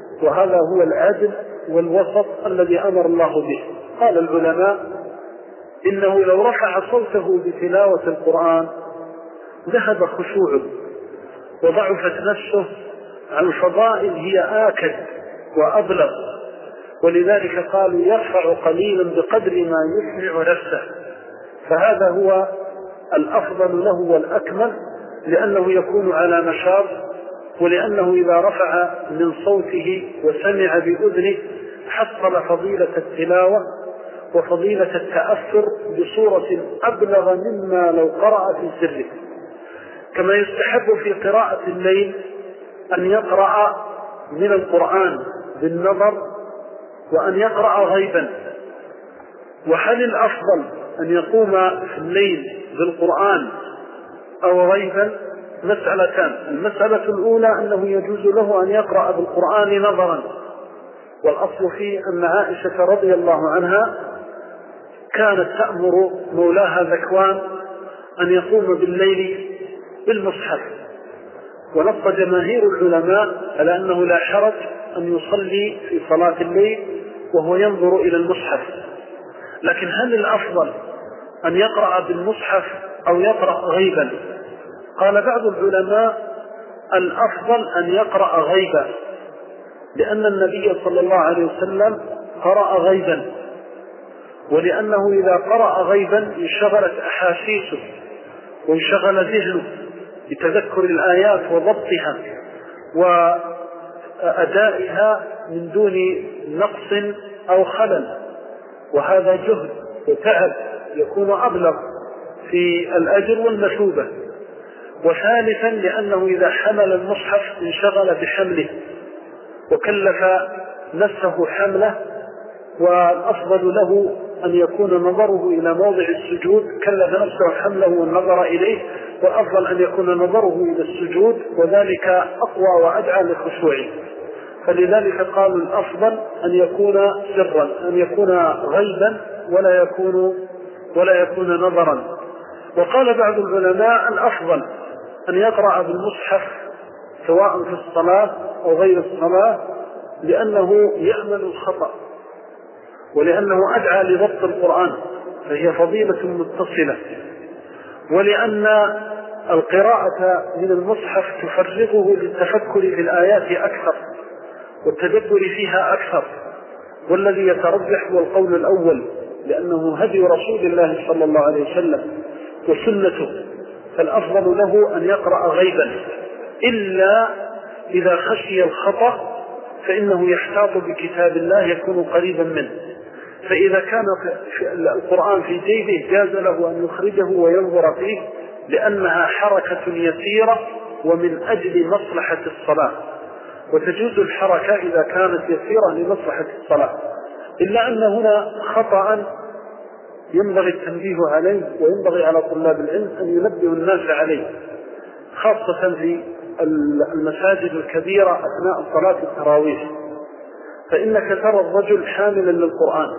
وهذا هو العدل والوسط الذي أمر الله به. قال العلماء إنه لو رفع صوته بتلاوة القرآن ذهب خشوعه وضعفت نفسه عن فضائل هي آكد وأبلغ، ولذلك قالوا يرفع قليلا بقدر ما يسمع نفسه، فهذا هو الأفضل له والأكمل، لأنه يكون على نشاط، ولأنه إذا رفع من صوته وسمع بأذنه حصل فضيلة التلاوة وفضيلة التأثر بصورة أبلغ مما لو قرأ في سره. كما يستحب في قراءة الليل أن يقرأ من القرآن بالنظر وأن يقرأ غيبا. وهل الأفضل أن يقوم في الليل بالقرآن أو غيبا؟ مسألتان. المسألة الأولى أنه يجوز له أن يقرأ بالقرآن نظرا، والأصل فيه أن عائشة رضي الله عنها كانت تأمر مولاها ذكوان أن يقوم بالليل بالمصحف، ونص جماهير العلماء على أنه لا حرج أن يصلي في صلاة الليل وهو ينظر إلى المصحف. لكن هل الأفضل أن يقرأ بالمصحف أو يقرأ غيبا؟ قال بعض العلماء الأفضل أن يقرأ غيبا، لأن النبي صلى الله عليه وسلم قرأ غيبا، ولأنه إذا قرأ غيبا انشغلت أحاسيسه وانشغل ذهنه بتذكر الآيات وضبطها وأدائها من دون نقص أو خلل، وهذا جهد وتعب يكون أبلغ في الأجر والمثوبة. وثالثا لأنه إذا حمل المصحف انشغل بحمله وكلف نفسه حمله، والأفضل له أن يكون نظره إلى موضع السجود، كلف نفسه حمله والنظر إليه، والأفضل أن يكون نظره إلى السجود، وذلك أقوى وأدعى للخشوع. فلذلك قالوا الأفضل أن يكون سرا، أن يكون غيبا ولا يكون نظرا. وقال بعض العلماء الأفضل أن يقرأ بالمصحف سواء في الصلاة أو غير الصلاة، لأنه يأمن الخطأ ولأنه أدعى لضبط القرآن، فهي فضيلة متصلة، ولأن القراءة من المصحف تفرغه للتفكر في الآيات أكثر والتدبر فيها أكثر، والذي يترجح هو القول الأول، لأنه هدي رسول الله صلى الله عليه وسلم وسنته، فالأفضل له أن يقرأ غيبا، إلا إذا خشي الخطأ فإنه يحتاط بكتاب الله يكون قريبا منه. فإذا كان القرآن في جيبه جاز له أن يخرجه وينظر فيه، لأنها حركة يسيرة ومن أجل مصلحة الصلاة، وتجوز الحركة إذا كانت يسيرة لمصلحة الصلاة، إلا أن هنا خطأ ينبغي التنبيه عليه، وينبغي على طلاب العلم أن ينبهوا الناس عليه، خاصة في المساجد الكبيرة أثناء صلاة التراويح. فإنك ترى الرجل حاملا للقرآن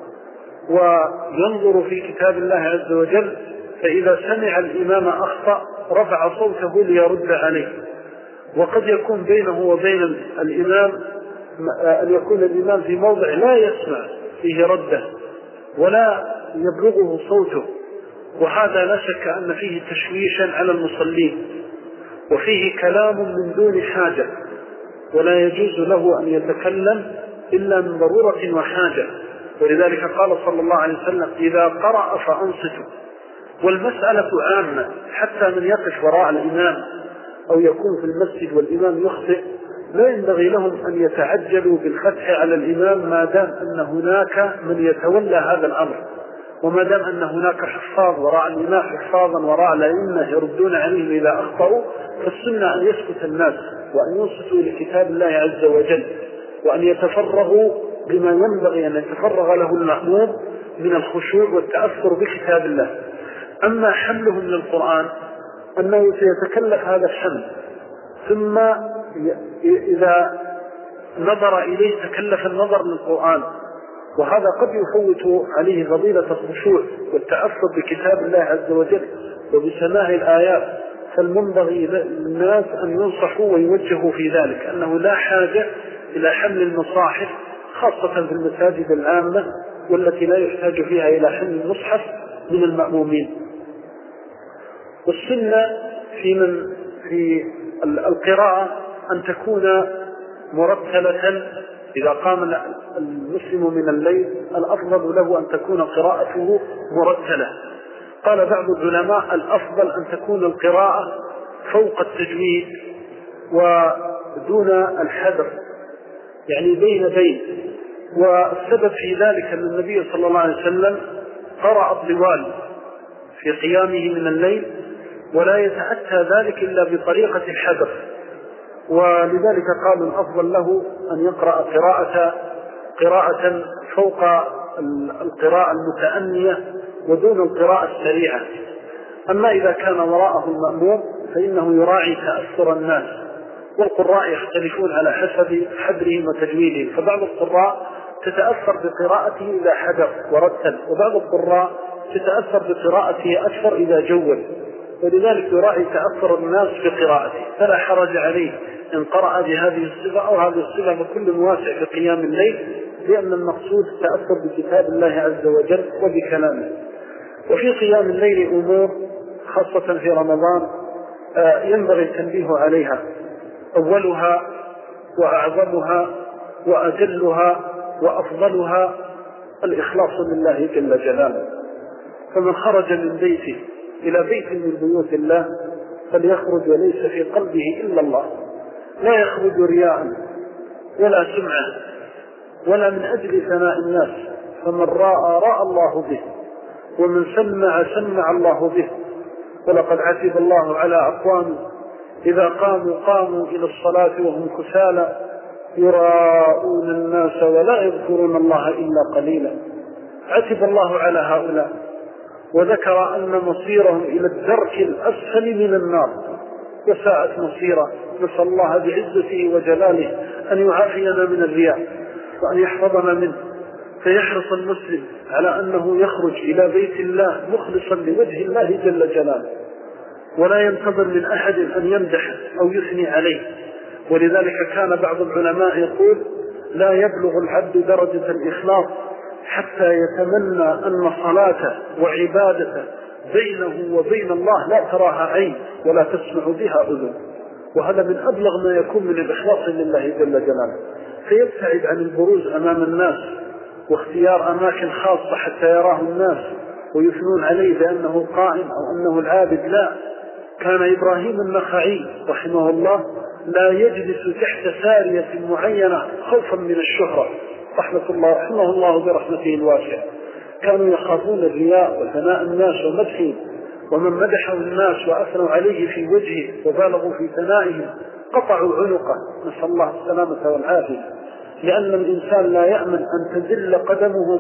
وينظر في كتاب الله عز وجل، فإذا سمع الإمام أخطأ رفع صوته ليرد عليه، وقد يكون بينه وبين الإمام أن يكون الإمام في موضع لا يسمع فيه رده ولا يبلغه صوته، وهذا لا شك أن فيه تشويشا على المصلين، وفيه كلام من دون حاجة، ولا يجوز له أن يتكلم إلا من ضرورة وحاجة. ولذلك قال صلى الله عليه وسلم إذا قرأ فأنصتوا. والمسألة عامة، حتى من يقف وراء الإمام أو يكون في المسجد والإمام يخطئ لا ينبغي لهم أن يتعجلوا بالفتح على الإمام ما دام أن هناك من يتولى هذا الأمر، وما دام أن هناك حفاظ وراء الإمام، حفاظا وراء الأئمة يردون عليهم إذا أخطأوا، فالسنة أن يسكت الناس وأن ينصتوا لكتاب الله عز وجل، وأن يتفرغوا بما ينبغي أن يتفرغ له المأموم من الخشوع والتأثر بكتاب الله. أما حملهم للقرآن أنه سيتكلف هذا الحمل، ثم إذا نظر إليه تكلف النظر للقرآن، وهذا قد يفوت عليه فضيلة الخشوع والتأثر بكتاب الله عز وجل وبسماع الآيات. فالمنبغي للناس أن ينصحوا ويوجهوا في ذلك، أنه لا حاجة إلى حمل المصاحف خاصة في المساجد العامة والتي لا يحتاج فيها إلى حمل المصحف من المأمومين. والسنة في القراءة أن تكون مرتلة. إذا قام المسلم من الليل الأفضل له أن تكون قراءته مرتلة. قال بعض العلماء الأفضل أن تكون القراءة فوق التجويد ودون الحذر، يعني بين. والسبب في ذلك أن النبي صلى الله عليه وسلم قرأ الطوال في قيامه من الليل، ولا يتأتى ذلك إلا بطريقة الحذر، ولذلك قالوا الأفضل له أن يقرأ قراءة فوق القراءة المتأنية ودون القراءة السريعة. أما إذا كان وراءه المأموم فإنه يراعي تأثر الناس، والقراء يختلفون على حسب حذرهم وتجويدهم، فبعض القراء تتأثر بقراءته إذا حذر ورتل، وبعض القراء تتأثر بقراءته أكثر إذا جول، ولذلك يراعي تأثر الناس بقراءته، فلا حرج عليه إن قرأ بهذه الصفة أو هذه الصفة، فكل واسع في قيام الليل، لأن المقصود التأثر بكتاب الله عز وجل وبكلامه. وفي قيام الليل أمور خاصة في رمضان ينبغي التنبيه عليها. أولها وأعظمها وأجلها وأفضلها الإخلاص لله جل جلاله. فمن خرج من بيته إلى بيت من بيوت الله فليخرج وليس في قلبه إلا الله، لا يخرج رياء ولا سمعة ولا من أجل ثناء الناس، فمن راى الله به، ومن سمع الله به. ولقد عتب الله على أقوام إذا قاموا إلى الصلاة وهم كسالى يراءون الناس ولا يذكرون الله إلا قليلا. عتب الله على هؤلاء، وذكر أن مصيرهم إلى الدرك الأسفل من النار، وساءت مصيرا. نسأل الله بعزته وجلاله أن يعافينا من الرياء وأن يحفظنا منه. فيحرص المسلم على أنه يخرج إلى بيت الله مخلصا لوجه الله جل جلاله، ولا ينتظر من أحد أن يمدح أو يثني عليه. ولذلك كان بعض العلماء يقول: لا يبلغ العبد درجة الإخلاص حتى يتمنى أن صلاة وعبادة بينه وبين الله لا تراها عين ولا تسمع بها أذن. وهذا من أبلغ ما يكون من الإخلاص لله جل جلاله. فيبتعد عن البروز أمام الناس واختيار أماكن خاصة حتى يراه الناس ويثنون عليه بأنه قائم أو أنه العابد. لا، كان إبراهيم النخعي رحمه الله لا يجلس تحت سارية معينة خوفا من الشهرة، رحمه الله برحمته الواسعة. كانوا يخافون الرياء وثناء الناس ومدحهم، ومن مدحه الناس وأثنوا عليه في وجهه وبالغوا في ثنائهم قطعوا عنقه، نسأل الله السلامة والعافية. لأن الإنسان لا يأمن أن تزل قدمه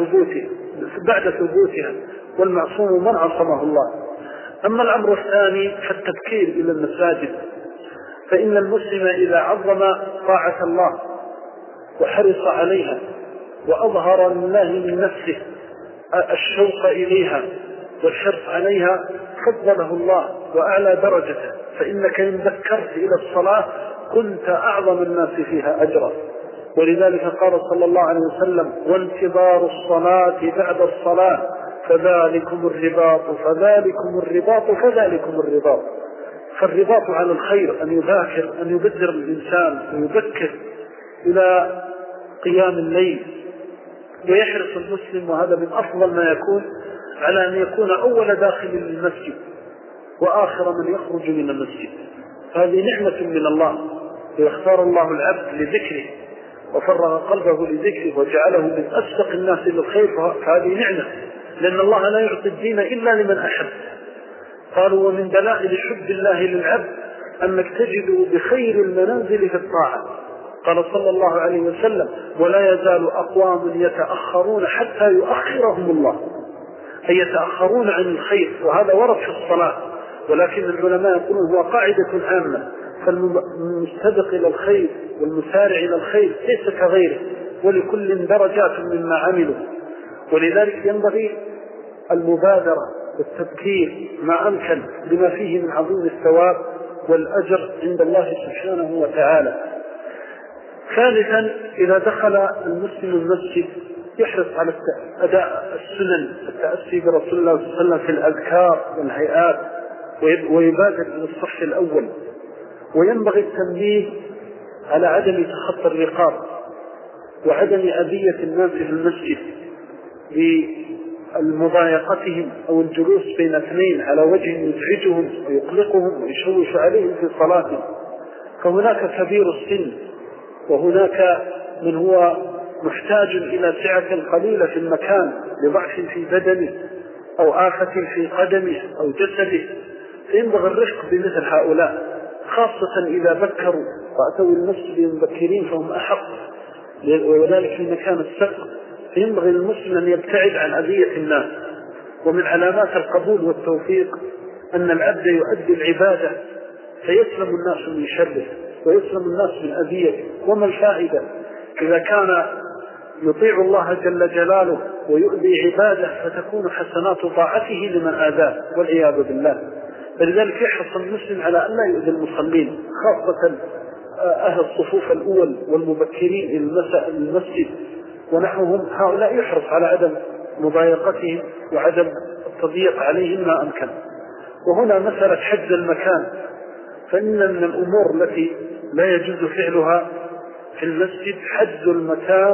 بعد ثبوتها، والمعصوم من عصمه الله. أما الأمر الثاني فالتبكير إلى المساجد، فإن المسلم إذا عظم طاعة الله وحرص عليها وأظهر لله من نفسه الشوق إليها والحرص عليها فضله الله وأعلى درجته. فإنك إن ذكرت إلى الصلاة كنت أعظم الناس فيها أجرا. ولذلك قال صلى الله عليه وسلم: وانتظار الصلاة بعد الصلاة فذلكم الرباط فذلكم الرباط فذلكم الرباط. فالرباط على الخير أن يباكر، أن يبدر الإنسان ويبكر إلى قيام الليل، ويحرص المسلم، وهذا من أفضل ما يكون، على أن يكون أول داخل للمسجد وآخر من يخرج من المسجد. هذه نعمة من الله، يختار الله العبد لذكره وفرغ قلبه لذكره وجعله من أسبق الناس للخير، فهذه نعمة، لأن الله لا يعطي الدين إلا لمن أحب. قالوا: ومن دلائل حب الله للعبد أنك تجد بخير المنازل في الطاعة. قال صلى الله عليه وسلم: ولا يزال أقوام يتأخرون حتى يؤخرهم الله، أي يتأخرون عن الخير، وهذا ورد في الصلاة. ولكن العلماء يقولون هو قاعدة عامة، فالمستبق إلى الخير والمسارع إلى الخير ليس كغيره، ولكل درجات مما عملوا. ولذلك ينبغي المبادرة والتذكير ما أمكن بما فيه من عظيم الثواب والأجر عند الله سبحانه وتعالى. ثالثا إذا دخل المسلم المسجد يحرص على أداء السنن، التأسي برسول الله صلى الله عليه وسلم في الأذكار والهيئات، ويبادر إلى الصف الأول. وينبغي التنبيه على عدم تخطي الرقاب وعدم أذية الناس في المسجد بمضايقتهم أو الجلوس بين اثنين على وجه يزعجهم ويقلقهم ويشوش عليهم في صلاتهم. فهناك كبير السن، وهناك من هو محتاج إلى سعة قليلة في المكان لضعف في بدنه أو آفة في قدمه أو جسده، فينبغي الرفق بمثل هؤلاء، خاصة إذا بكروا وأتوا المسجد مبكرين فهم أحق، وذلك في مكان السقف. فينبغي للمسلم أن يبتعد عن أذية الناس. ومن علامات القبول والتوفيق أن العبد يؤدي العبادة فيسلم الناس من شره ويسلم الناس من أذيته. وما الفائدة إذا كان يطيع الله جل جلاله ويؤذي عباده فتكون حسنات طاعته لمن آذاه والعياذ بالله. فلذلك يحرص المسلم على أن لا يؤذي المصلين، خاصة أهل الصفوف الأول والمبكرين إلى المسجد ونحوهم. هؤلاء يحرص على عدم مضايقتهم وعدم التضييق عليهم ما أمكن. وهنا مسألة حجز المكان، فإن من الأمور التي لا يجوز فعلها في المسجد حجز المكان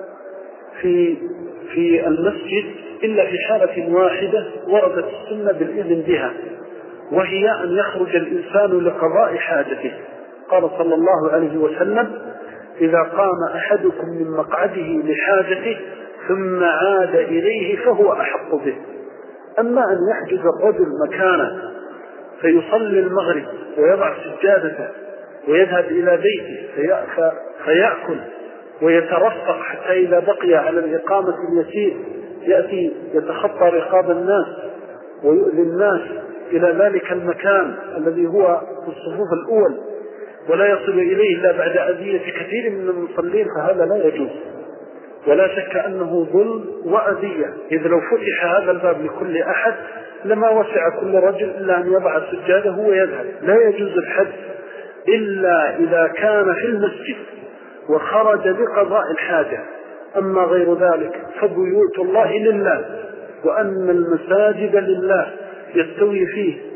في المسجد إلا في حالة واحدة وردت السنة بالإذن بها، وهي أن يخرج الإنسان لقضاء حاجته. قال صلى الله عليه وسلم: إذا قام أحدكم من مقعده لحاجته ثم عاد إليه فهو أحق به. أما أن يحجز الرجل مكانه فيصلي المغرب ويضع سجادته ويذهب إلى بيته فيأكل ويترفق حتى إذا بقي على الإقامة اليسير يأتي يتخطى رقاب الناس ويؤذي الناس إلى ذلك المكان الذي هو في الصفوف الأول ولا يصل إليه إلا بعد أذية كثير من المصلين، فهذا لا يجوز. ولا شك أنه ظلم وأذية، إذ لو فتح هذا الباب لكل أحد لما وسع كل رجل إلا أن يضع سجاده ويذهب. لا يجوز الحج إلا إذا كان في المسجد وخرج لقضاء الحاجة. أما غير ذلك فبيوت الله لله، وأن المساجد لله يستوي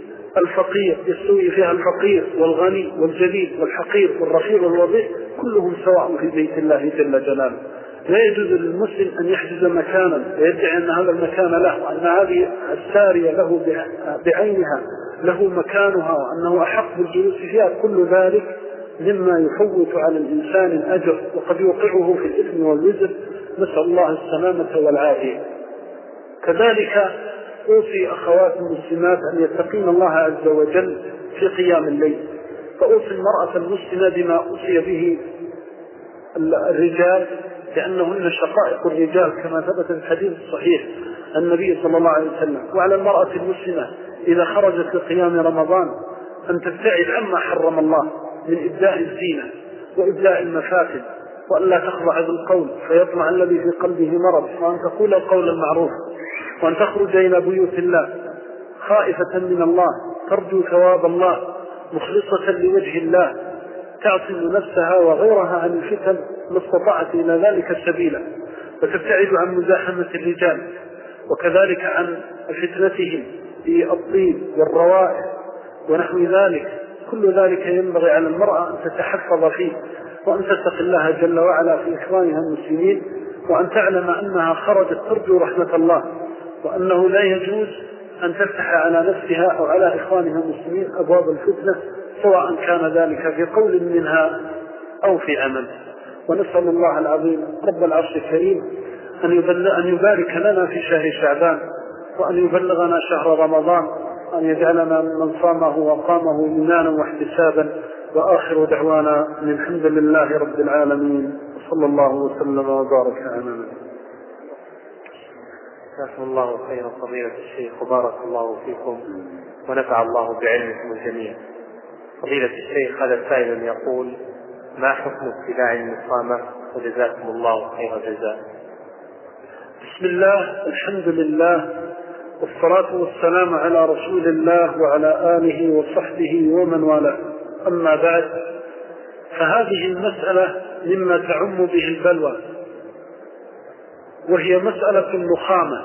فيها الفقير والغني والجليل والحقير والرفيع والوضيع كلهم سواء في بيت الله جل جلاله. لا يجوز للمسلم أن يحجز مكانا ويدعي أن هذا المكان له وأن هذه السارية له بعينها له مكانها وأنه أحق بالجلوس فيها. كل ذلك مما يفوت على الإنسان الأجر وقد يوقعه في الإثم والوزر، نسأل الله السلامة والعافية. كذلك أوصي أخوات المسلمات أن يتقين الله عز وجل في قيام الليل، فأوصي المرأة المسلمة بما أوصي به الرجال، لأنهن شقائق الرجال كما ثبت في الحديث الصحيح النبي صلى الله عليه وسلم. وعلى المرأة المسلمة إذا خرجت لقيام رمضان أن تبتعد عما حرم الله من إبداء الزينة وإبداء المفاتن، وأن لا تخضع بالقول فيطمع الذي في قلبه مرض، وأن تقول القول المعروف، وأن تخرج إلى بيوت الله خائفة من الله ترجو ثواب الله مخلصة لوجه الله، تعصم نفسها وغيرها عن الفتن ما استطاعت إلى ذلك سبيلا، وتبتعد عن مزاحمة الرجال وكذلك عن فتنتهم في الطيب والروائح ونحو ذلك. كل ذلك ينبغي على المرأة أن تتحفظ فيه، وأن تتقي الله جل وعلا في إخوانها المسلمين، وأن تعلم أنها خرجت ترجو رحمة الله، وأنه لا يجوز أن تفتح على نفسها أو على إخوانها المسلمين أبواب الفتنة، سواء كان ذلك في قول منها أو في عمل. ونسأل الله العظيم رب العرش الكريم أن يبارك لنا في شهر شعبان، وأن يبلغنا شهر رمضان، أن يجعلنا من صامه وقامه إيمانا واحتسابا. وآخر دعوانا من الحمد لله رب العالمين، وصلى الله وسلم وبارك على نبينا. جزاكم الله خيرا فضيلة الشيخ، وبارك الله فيكم ونفع الله بعلمكم الجميع. فضيلة الشيخ، هذا سائل يقول: ما حكم ابتلاع النصامة؟ وجزاكم الله خير الجزاء. بسم الله، الحمد لله، والصلاة والسلام على رسول الله وعلى آله وصحبه ومن والاه. أما بعد، فهذه المسألة مما تعم به البلوى، وهي مسألة النخامة.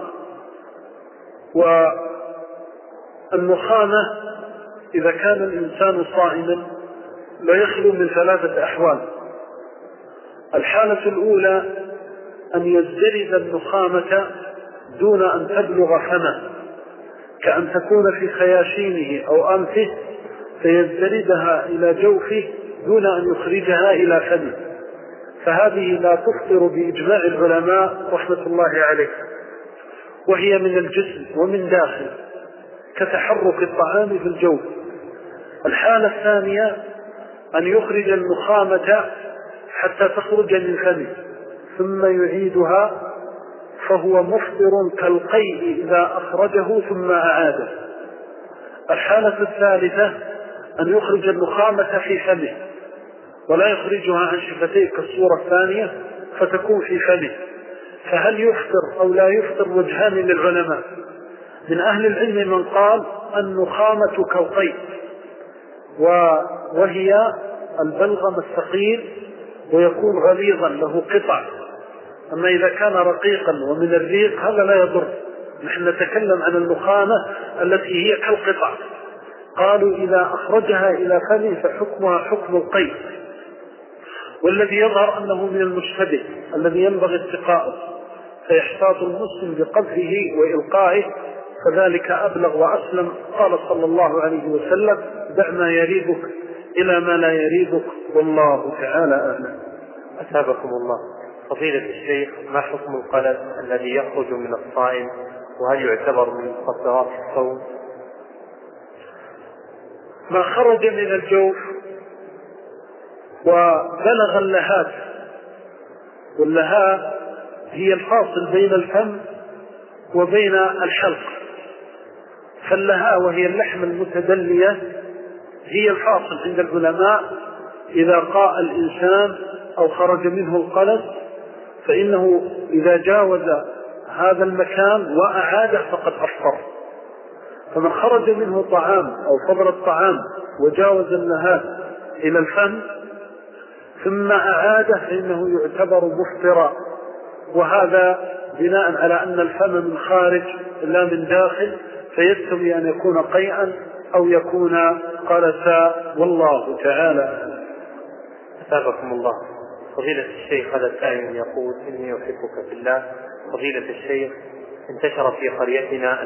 والنخامة إذا كان الإنسان صائما لا يخلو من 3 أحوال. الحالة الأولى أن يزدرد النخامة دون أن تبلغ فمه، كأن تكون في خياشيمه أو أنفه فيزدردها إلى جوفه دون أن يخرجها إلى فمه، فهذه لا تفطر بإجماع العلماء رحمة الله عليه، وهي من الجسم ومن داخل كتحرك الطعام في الجوف. الحالة الثانية أن يخرج النخامة حتى تخرج من فمه ثم يعيدها، فهو مفطر كالقيء إذا أخرجه ثم أعاده. الحالة الثالثة أن يخرج النخامة في فمه ولا يخرجها عن شفتيه كالصورة الثانية فتكون في فمه، فهل يفطر أو لا يفطر؟ وجهان للعلماء. من أهل العلم من قال النخامة كالقيء، وهي البلغم الثقيل ويكون غليظا له قطع، أما إذا كان رقيقا ومن الريق هذا لا يضر. نحن نتكلم عن النخامة التي هي كالقطع. قالوا إذا أخرجها إلى فمه فحكمها حكم القيء، والذي يظهر أنه من المشتبه الذي ينبغي اتقاؤه، فيحتاط المسلم بقذفه وإلقائه، فذلك أبلغ وأسلم. قال صلى الله عليه وسلم: دع ما يريبك إلى ما لا يريبك، والله تعالى أعلم. أثابكم الله. فضيلة الشيخ، ما حكم القلب الذي يخرج من الصائم، وهل يعتبر من مفطرات الصوم؟ ما خرج من الجوف وبلغ اللهات، واللهاء هي الفاصل بين الفم وبين الحلق، فاللهاء وهي اللحم المتدلية هي الفاصل عند العلماء. إذا قاء الإنسان أو خرج منه القلب فإنه إذا جاوز هذا المكان وأعاده فقد أفطر. فمن خرج منه طعام أو فضل الطعام وجاوز اللهات إلى الفم ثم أعاده فإنه يعتبر مفطرا، وهذا بناء على أن الفم من خارج لا من داخل، فيستوي أن يكون قيئا أو يكون قلسا، والله تعالى. أثابكم الله. فضيلة الشيخ، هذا السائل يقول: إني أحبك في الله. فضيلة الشيخ، انتشر في قريتنا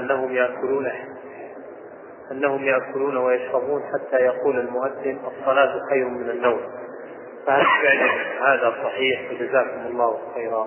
أنهم يأكلون ويشربون حتى يقول المؤذن: الصلاة خير من النوم، فهل فعلا هذا صحيح؟ جزاكم الله خيرا.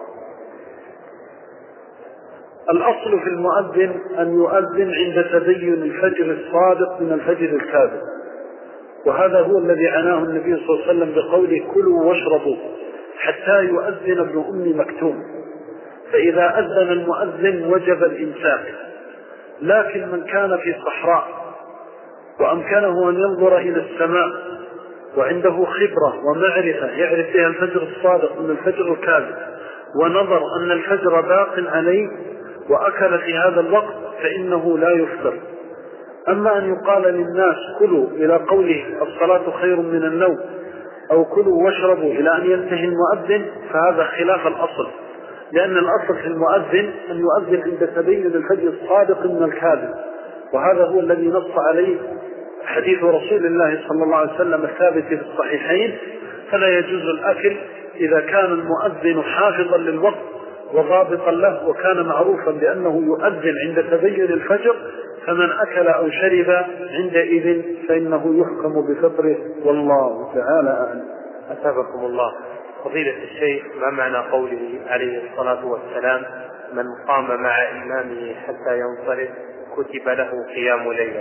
الأصل في المؤذن أن يؤذن عند تبين الفجر الصادق من الفجر الكاذب، وهذا هو الذي عناه النبي صلى الله عليه وسلم بقوله: كلوا واشربوا حتى يؤذن ابن أم مكتوم. فإذا أذن المؤذن وجب الإمساك. لكن من كان في صحراء وأمكنه أن ينظر إلى السماء وعنده خبرة ومعرفة يعرف بها الفجر الصادق من الفجر الكاذب، ونظر أن الفجر باق عليه وأكل في هذا الوقت، فإنه لا يفطر. أما أن يقال للناس كلوا إلى قوله الصلاة خير من النوم أو كلوا واشربوا إلى أن ينتهي المؤذن، فهذا خلاف الأصل، لأن الأصل في المؤذن أن يؤذن عند تبين الفجر الصادق من الكاذب، وهذا هو الذي نص عليه حديث رسول الله صلى الله عليه وسلم الثابت في الصحيحين: فلا يجوز الأكل إذا كان المؤذن حافظا للوقت وضابطا له، وكان معروفا بأنه يؤذن عند تبين الفجر، فمن أكل أو شرب عندئذ فإنه يحكم بفطره، والله تعالى أعلم. أثابكم الله. فضيلة الشيخ، ما معنى قوله عليه الصلاة والسلام: من قام مع إمامه حتى ينصرف كتب له قيام ليلة؟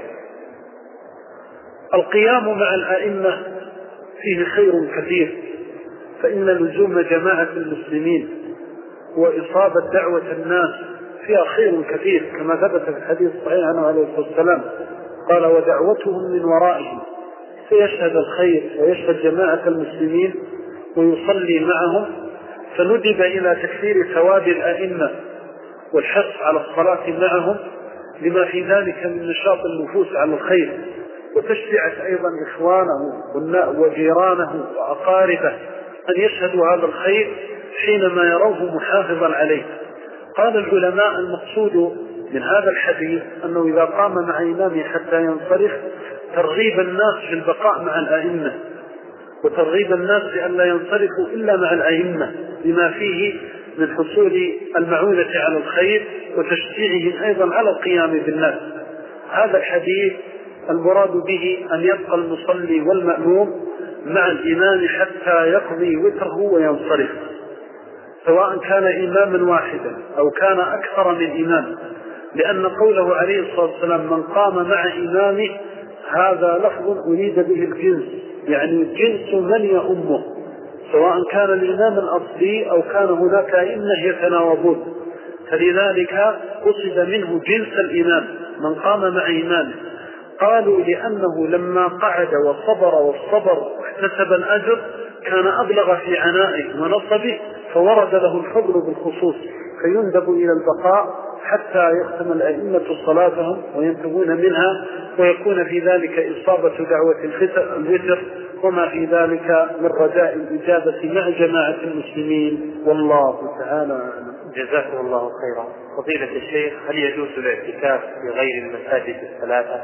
القيام مع الأئمة فيه خير كثير، فإن لزوم جماعة المسلمين وإصابة دعوة الناس فيها خير كثير، كما ثبت في الحديث الصحيح عنه عليه الصلاة والسلام قال: ودعوتهم من ورائهم، فيشهد الخير ويشهد جماعة المسلمين ويصلي معهم، فندب إلى تكثير ثواب الأئمة والحرص على الصلاة معهم، لما في ذلك من نشاط النفوس على الخير، وتشجيع أيضا إخوانه وجيرانه وأقاربه أن يشهدوا هذا الخير حينما يروه محافظا عليه. قال العلماء المقصود من هذا الحديث أنه إذا قام مع إمامه حتى ينصرف ترغيب الناس في البقاء مع الأئمة، وترغيب الناس بأن لا ينصرفوا إلا مع الأئمة بما فيه من حصول المعونة على الخير وتشجيعهم أيضا على القيام بالناس. هذا الحديث المراد به أن يبقى المصلي والمأموم مع الإمام حتى يقضي وتره وينصرف، سواء كان إماما واحدا أو كان أكثر من إمام، لأن قوله عليه الصلاة والسلام من قام مع إمامه هذا لفظ أريد به الجنس، يعني جنس من يؤمه، سواء كان الإمام الأصلي أو كان هناك أئمة يتناوبون، فلذلك قصد منه جنس الإمام من قام مع إمامه. قالوا لأنه لما قعد وصبر واحتسب الأجر كان أبلغ في عنائه ونصبه، فورد له الفضل بالخصوص، فيندب إلى البقاء حتى يختم الأئمة صلاتهم وينتهون منها، ويكون في ذلك إصابة دعوة الوتر وما في ذلك من رجاء الإجابة مع جماعة المسلمين، والله تعالى أعلم. جزاكم الله خيرا. فضيلة الشيخ، هل يجوز الاعتكاف في غير المساجد الثلاثة؟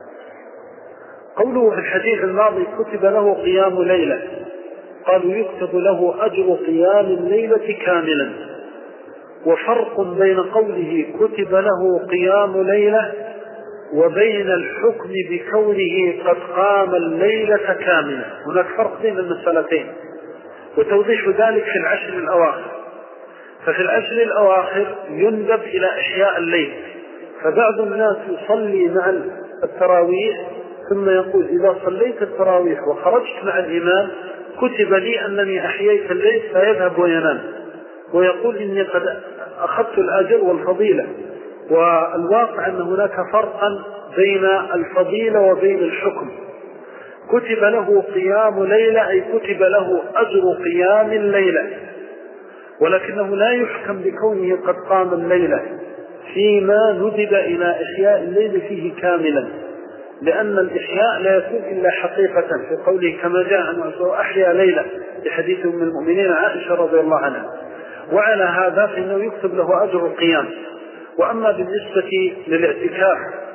قوله في الحديث الماضي كتب له قيام ليلة، قالوا يكتب له أجر قيام الليلة كاملا، وفرق بين قوله كتب له قيام ليلة وبين الحكم بكونه قد قام الليلة كاملة. هناك فرق بين المسألتين، وتوضيح ذلك في العشر الأواخر. ففي العشر الأواخر يندب إلى إحياء الليل، فبعض الناس يصلي مع التراويح ثم يقول إذا صليت التراويح وخرجت مع الإمام كتب لي أنني أحييت الليل، فيذهب وينام ويقول إني قد أخذت الأجر والفضيلة. والواقع أن هناك فرقا بين الفضيلة وبين الحكم. كتب له قيام ليلة أي كتب له أجر قيام الليلة، ولكنه لا يحكم بكونه قد قام الليلة فيما ندب إلى إحياء الليل فيه كاملا، لأن الإحياء لا يكون إلا حقيقة في قوله كما جاء أن أحيا ليلة بحديث من المؤمنين عائشة رضي الله عنها. وعلى هذا فإنه يكتب له أجر القيام. وأما بالنسبة للاعتكاف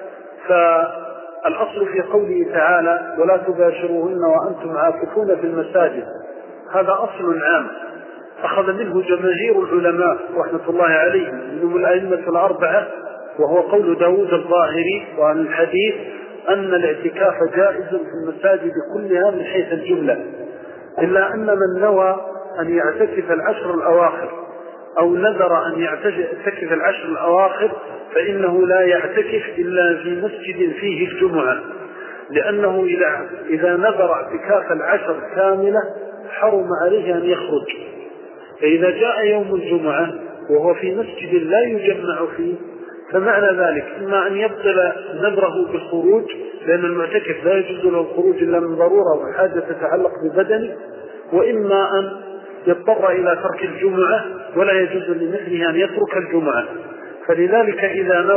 فالأصل في قوله تعالى ولا تباشروهن وأنتم عاكفون في المساجد، هذا أصل عام أخذ منه جماهير العلماء رحمة الله عليهم منهم الأئمة الأربعة، وهو قول داود الظاهري وعن الحديث أن الاعتكاف جائز في المساجد كلها من حيث الجملة، إلا أن من نوى أن يعتكف العشر الأواخر أو نذر أن يعتكف العشر الأواخر فإنه لا يعتكف إلا في مسجد فيه الجمعة، لأنه إذا نذر اعتكاف العشر كاملة حرم عليه أن يخرج. فإذا جاء يوم الجمعة وهو في مسجد لا يجمع فيه فمعنى ذلك إما أن يبطل نذره بالخروج، لأن المعتكف لا يجوز له الخروج إلا من ضرورة وحاجة تتعلق ببدنه، وإما أن يضطر إلى ترك الجمعة ولا يجوز لمثله أن يترك الجمعة. فلذلك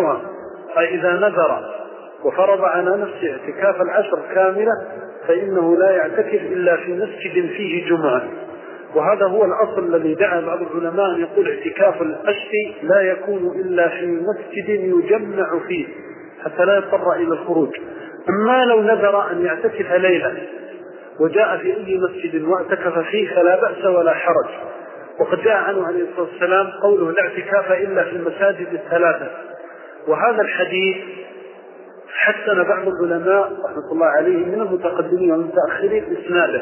إذا نذر وفرض على نفسه اعتكاف العشر كاملة فإنه لا يعتكف إلا في مسجد فيه جمعة. وهذا هو الأصل الذي دعا بعض العلماء أن يقول اعتكاف العشر لا يكون إلا في مسجد يجمع فيه حتى لا يضطر إلى الخروج. أما لو نذر أن يعتكف ليلة وجاء في أي مسجد واعتكف فيه فلا بأس ولا حرج. وقد جاء عنه عليه الصلاة والسلام قوله لا اعتكاف إلا في المساجد الثلاثة. وهذا الحديث حسن بعض العلماء رحمة الله عليهم من المتقدمين والمتأخرين إسناده،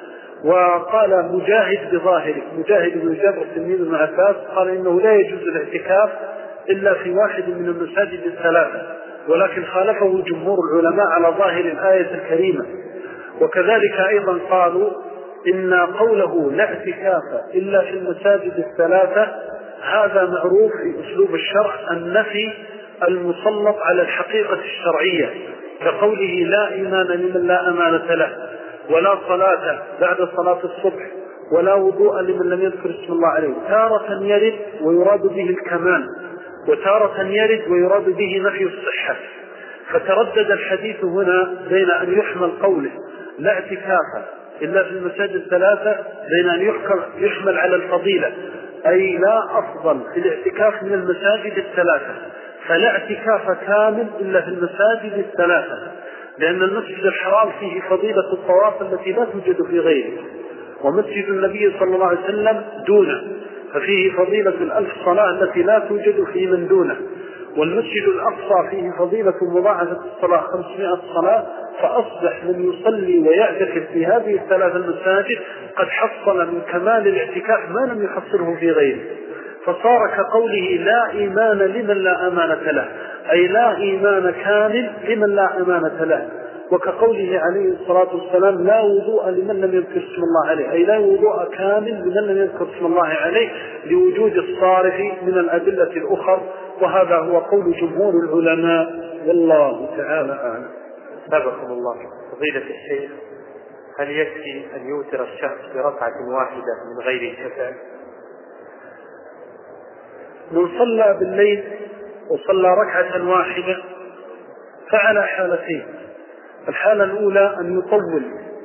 وقال مجاهد بظاهره، مجاهد بن جابر تلميذ ابن عباس قال إنه لا يجوز الاعتكاف إلا في واحد من المساجد الثلاثة، ولكن خالفه جمهور العلماء على ظاهر الآية الكريمة. وكذلك أيضا قالوا إن قوله لا اعتكاف إلا في المساجد الثلاثة هذا معروف في أسلوب الشرع النفي المسلط على الحقيقة الشرعية، كقوله لا إيمان لمن لا أمانة له، ولا صلاة بعد صلاة الصبح، ولا وضوء لمن لم يذكر اسم الله عليه. تارة يرد ويراد به الكمال، وتارة يرد ويراد به نفي الصحة. فتردد الحديث هنا بين أن يحمل قوله لا اعتكاف إلا في المساجد الثلاثة بين أن يحمل على الفضيلة، أي لا أفضل في الاعتكاف من المساجد الثلاثة، فلا اعتكاف كامل إلا في المساجد الثلاثة، لأن المسجد الحرام فيه فضيلة الطواف التي لا توجد في غيره، ومسجد النبي صلى الله عليه وسلم دونه، ففيه فضيلة الألف صلاة التي لا توجد في من دونه، والمسجد الأقصى فيه فضيلة مضاعفة الصلاة 500 صلاة، فأصبح من يصلي ويعتكف في هذه الثلاث المساجد قد حصل من كمال الاعتكاف ما لم يحصله في غيره، فصار كقوله لا إيمان لمن لا أمانة له، أي لا إيمان كامل لمن لا أمانة له، وكقوله عليه الصلاة والسلام لا وضوء لمن لم يذكر اسم الله عليه، أي لا وضوء كامل لمن لم يذكر اسم الله عليه لوجود الصارف من الأدلة الأخرى، وهذا هو قول جمهور العلماء والله تعالى أعلم. سبحان الله. فضيلة الشيخ، هل يكفي أن يوتر الشخص بركعة واحدة من غير شفع؟ من صلى بالليل وصلى ركعة واحدة فعلى حالتين: الحالة الأولى أن يطول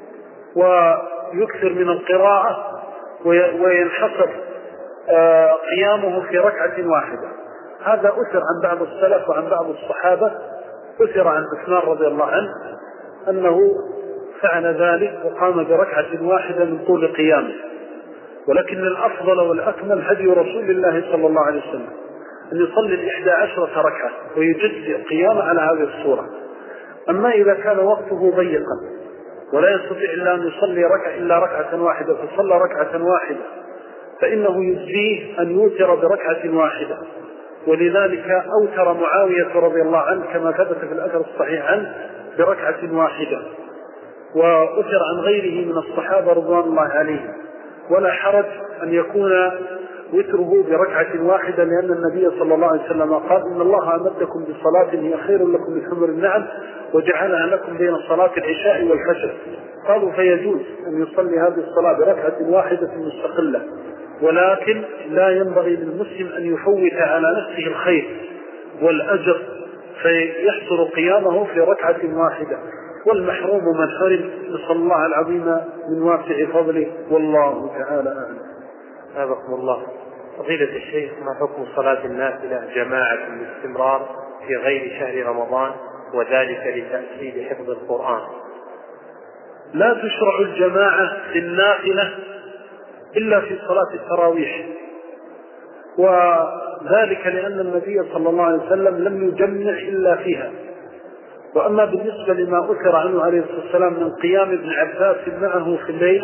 ويكثر من القراءة وينحصر قيامه في ركعة واحدة، هذا أثر عن بعض السلف وعن بعض الصحابة، أثر عن عثمان رضي الله عنه أنه فعل ذلك وقام بركعة واحدة من طول قيامه، ولكن الأفضل والأكمل هدي رسول الله صلى الله عليه وسلم أن يصلي 11 ركعة ويجزئ القيام على هذه الصورة. أما إذا كان وقته ضيقا ولا يستطيع إلا أن يصلي إلا ركعة واحدة فصلى ركعة واحدة فإنه يجزيه أن يوتر بركعة واحدة، ولذلك أوتر معاوية رضي الله عنه كما ثبت في الأثر الصحيح عنه بركعة واحدة، وأثر عن غيره من الصحابة رضوان الله عليهم، ولا حرج أن يكون وتره بركعة واحدة، لأن النبي صلى الله عليه وسلم قال إن الله أمدكم بصلاة هي خير لكم من حمر النعم وجعلها لكم بين صلاة العشاء والفجر. قالوا فيجوز أن يصلي هذه الصلاة بركعة واحدة مستقلة، ولكن لا ينبغي للمسلم أن يفوت على نفسه الخير والأجر فيحصر قيامه في ركعة واحدة، والمحروم من حرم، نسأل الله العظيم من واسع فضله والله تعالى أعلم. سابقكم الله. فضيلة الشيخ، ما حكم صلاة النافلة جماعة باستمرار في غير شهر رمضان وذلك لتأكيد حفظ القرآن؟ لا تشرع الجماعة في النافلة إلا في صلاة التراويح، وذلك لأن النبي صلى الله عليه وسلم لم يجمع إلا فيها. وأما بالنسبة لما أثر عنه عليه الصلاة والسلام من قيام ابن عباس معه في الليل،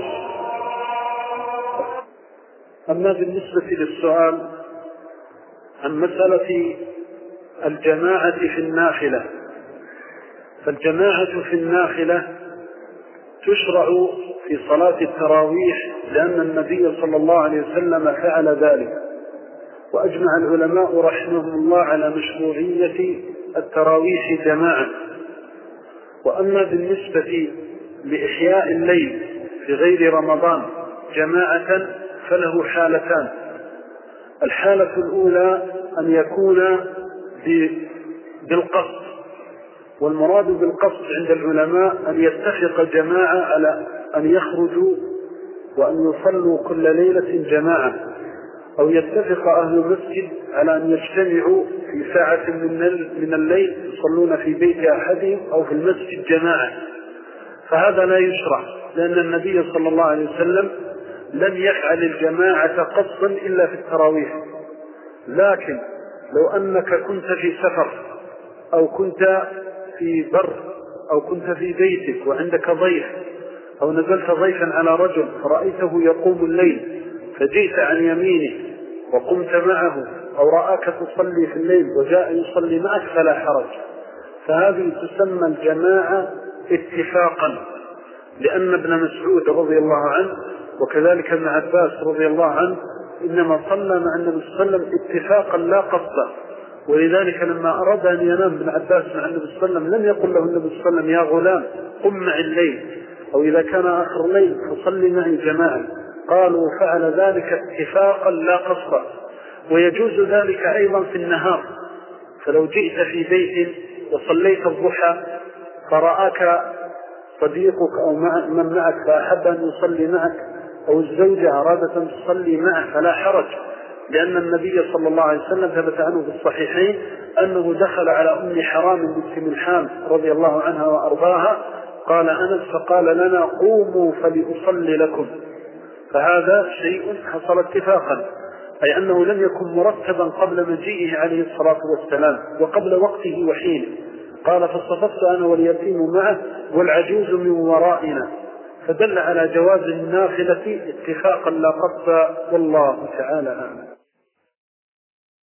أما بالنسبة للسؤال عن مسألة الجماعة في النافلة، فالجماعة في النافلة تشرع في صلاة التراويح لأن النبي صلى الله عليه وسلم فعل ذلك، وأجمع العلماء رحمهم الله على مشروعية التراويح جماعة. وأما بالنسبة لإحياء الليل في غير رمضان جماعة فله حالتان: الحالة الأولى أن يكون بالقصد، والمراد بالقصد عند العلماء أن يتفق جماعة على أن يخرجوا وأن يصلوا كل ليلة جماعة، أو يتفق أهل المسجد على أن يجتمعوا في ساعة من الليل يصلون في بيت أحدهم أو في المسجد جماعة، فهذا لا يشرع، لأن النبي صلى الله عليه وسلم لم يفعل الجماعة قصدا إلا في التراويح. لكن لو أنك كنت في سفر أو كنت في بر أو كنت في بيتك وعندك ضيف أو نزلت ضيفا على رجل فرأيته يقوم الليل فجئت عن يمينه وقمت معه، أو رآك تصلي في الليل وجاء يصلي معك فلا حرج، فهذه تسمى الجماعة اتفاقا، لأن ابن مسعود رضي الله عنه وكذلك ابن عباس رضي الله عنه إنما صلى مع النبي صلى الله عليه وسلم اتفاقا لا قصدا، ولذلك لما أراد أن ينام ابن عباس مع النبي صلى الله عليه وسلم لم يقل له النبي صلى الله عليه وسلم يا غلام قم مع الليل، أو إذا كان آخر الليل فصلي معي جماعة، قالوا فعل ذلك اتفاقا لا قصدا. ويجوز ذلك أيضا في النهار، فلو جئت في بيت وصليت الضحى فرآك صديقك أو من معك فأحب أن يصلي معك، أو الزوجة أرادت أن تصلي معه فلا حرج، لأن النبي صلى الله عليه وسلم ثبت عنه في الصحيحين أنه دخل على أم حرام بنت ملحان رضي الله عنها وأرضاها، قال أنس فقال لنا قوموا فلأصلي لكم. فهذا شيء حصل اتفاقا، أي أنه لم يكن مرتبا قبل مجيئه عليه الصلاة والسلام وقبل وقته وحينه. قال فاصطففت أنا واليتيم معه والعجوز من ورائنا، فدل على جواز النافلة اتفاقا لا قصد، والله تعالى أعلم.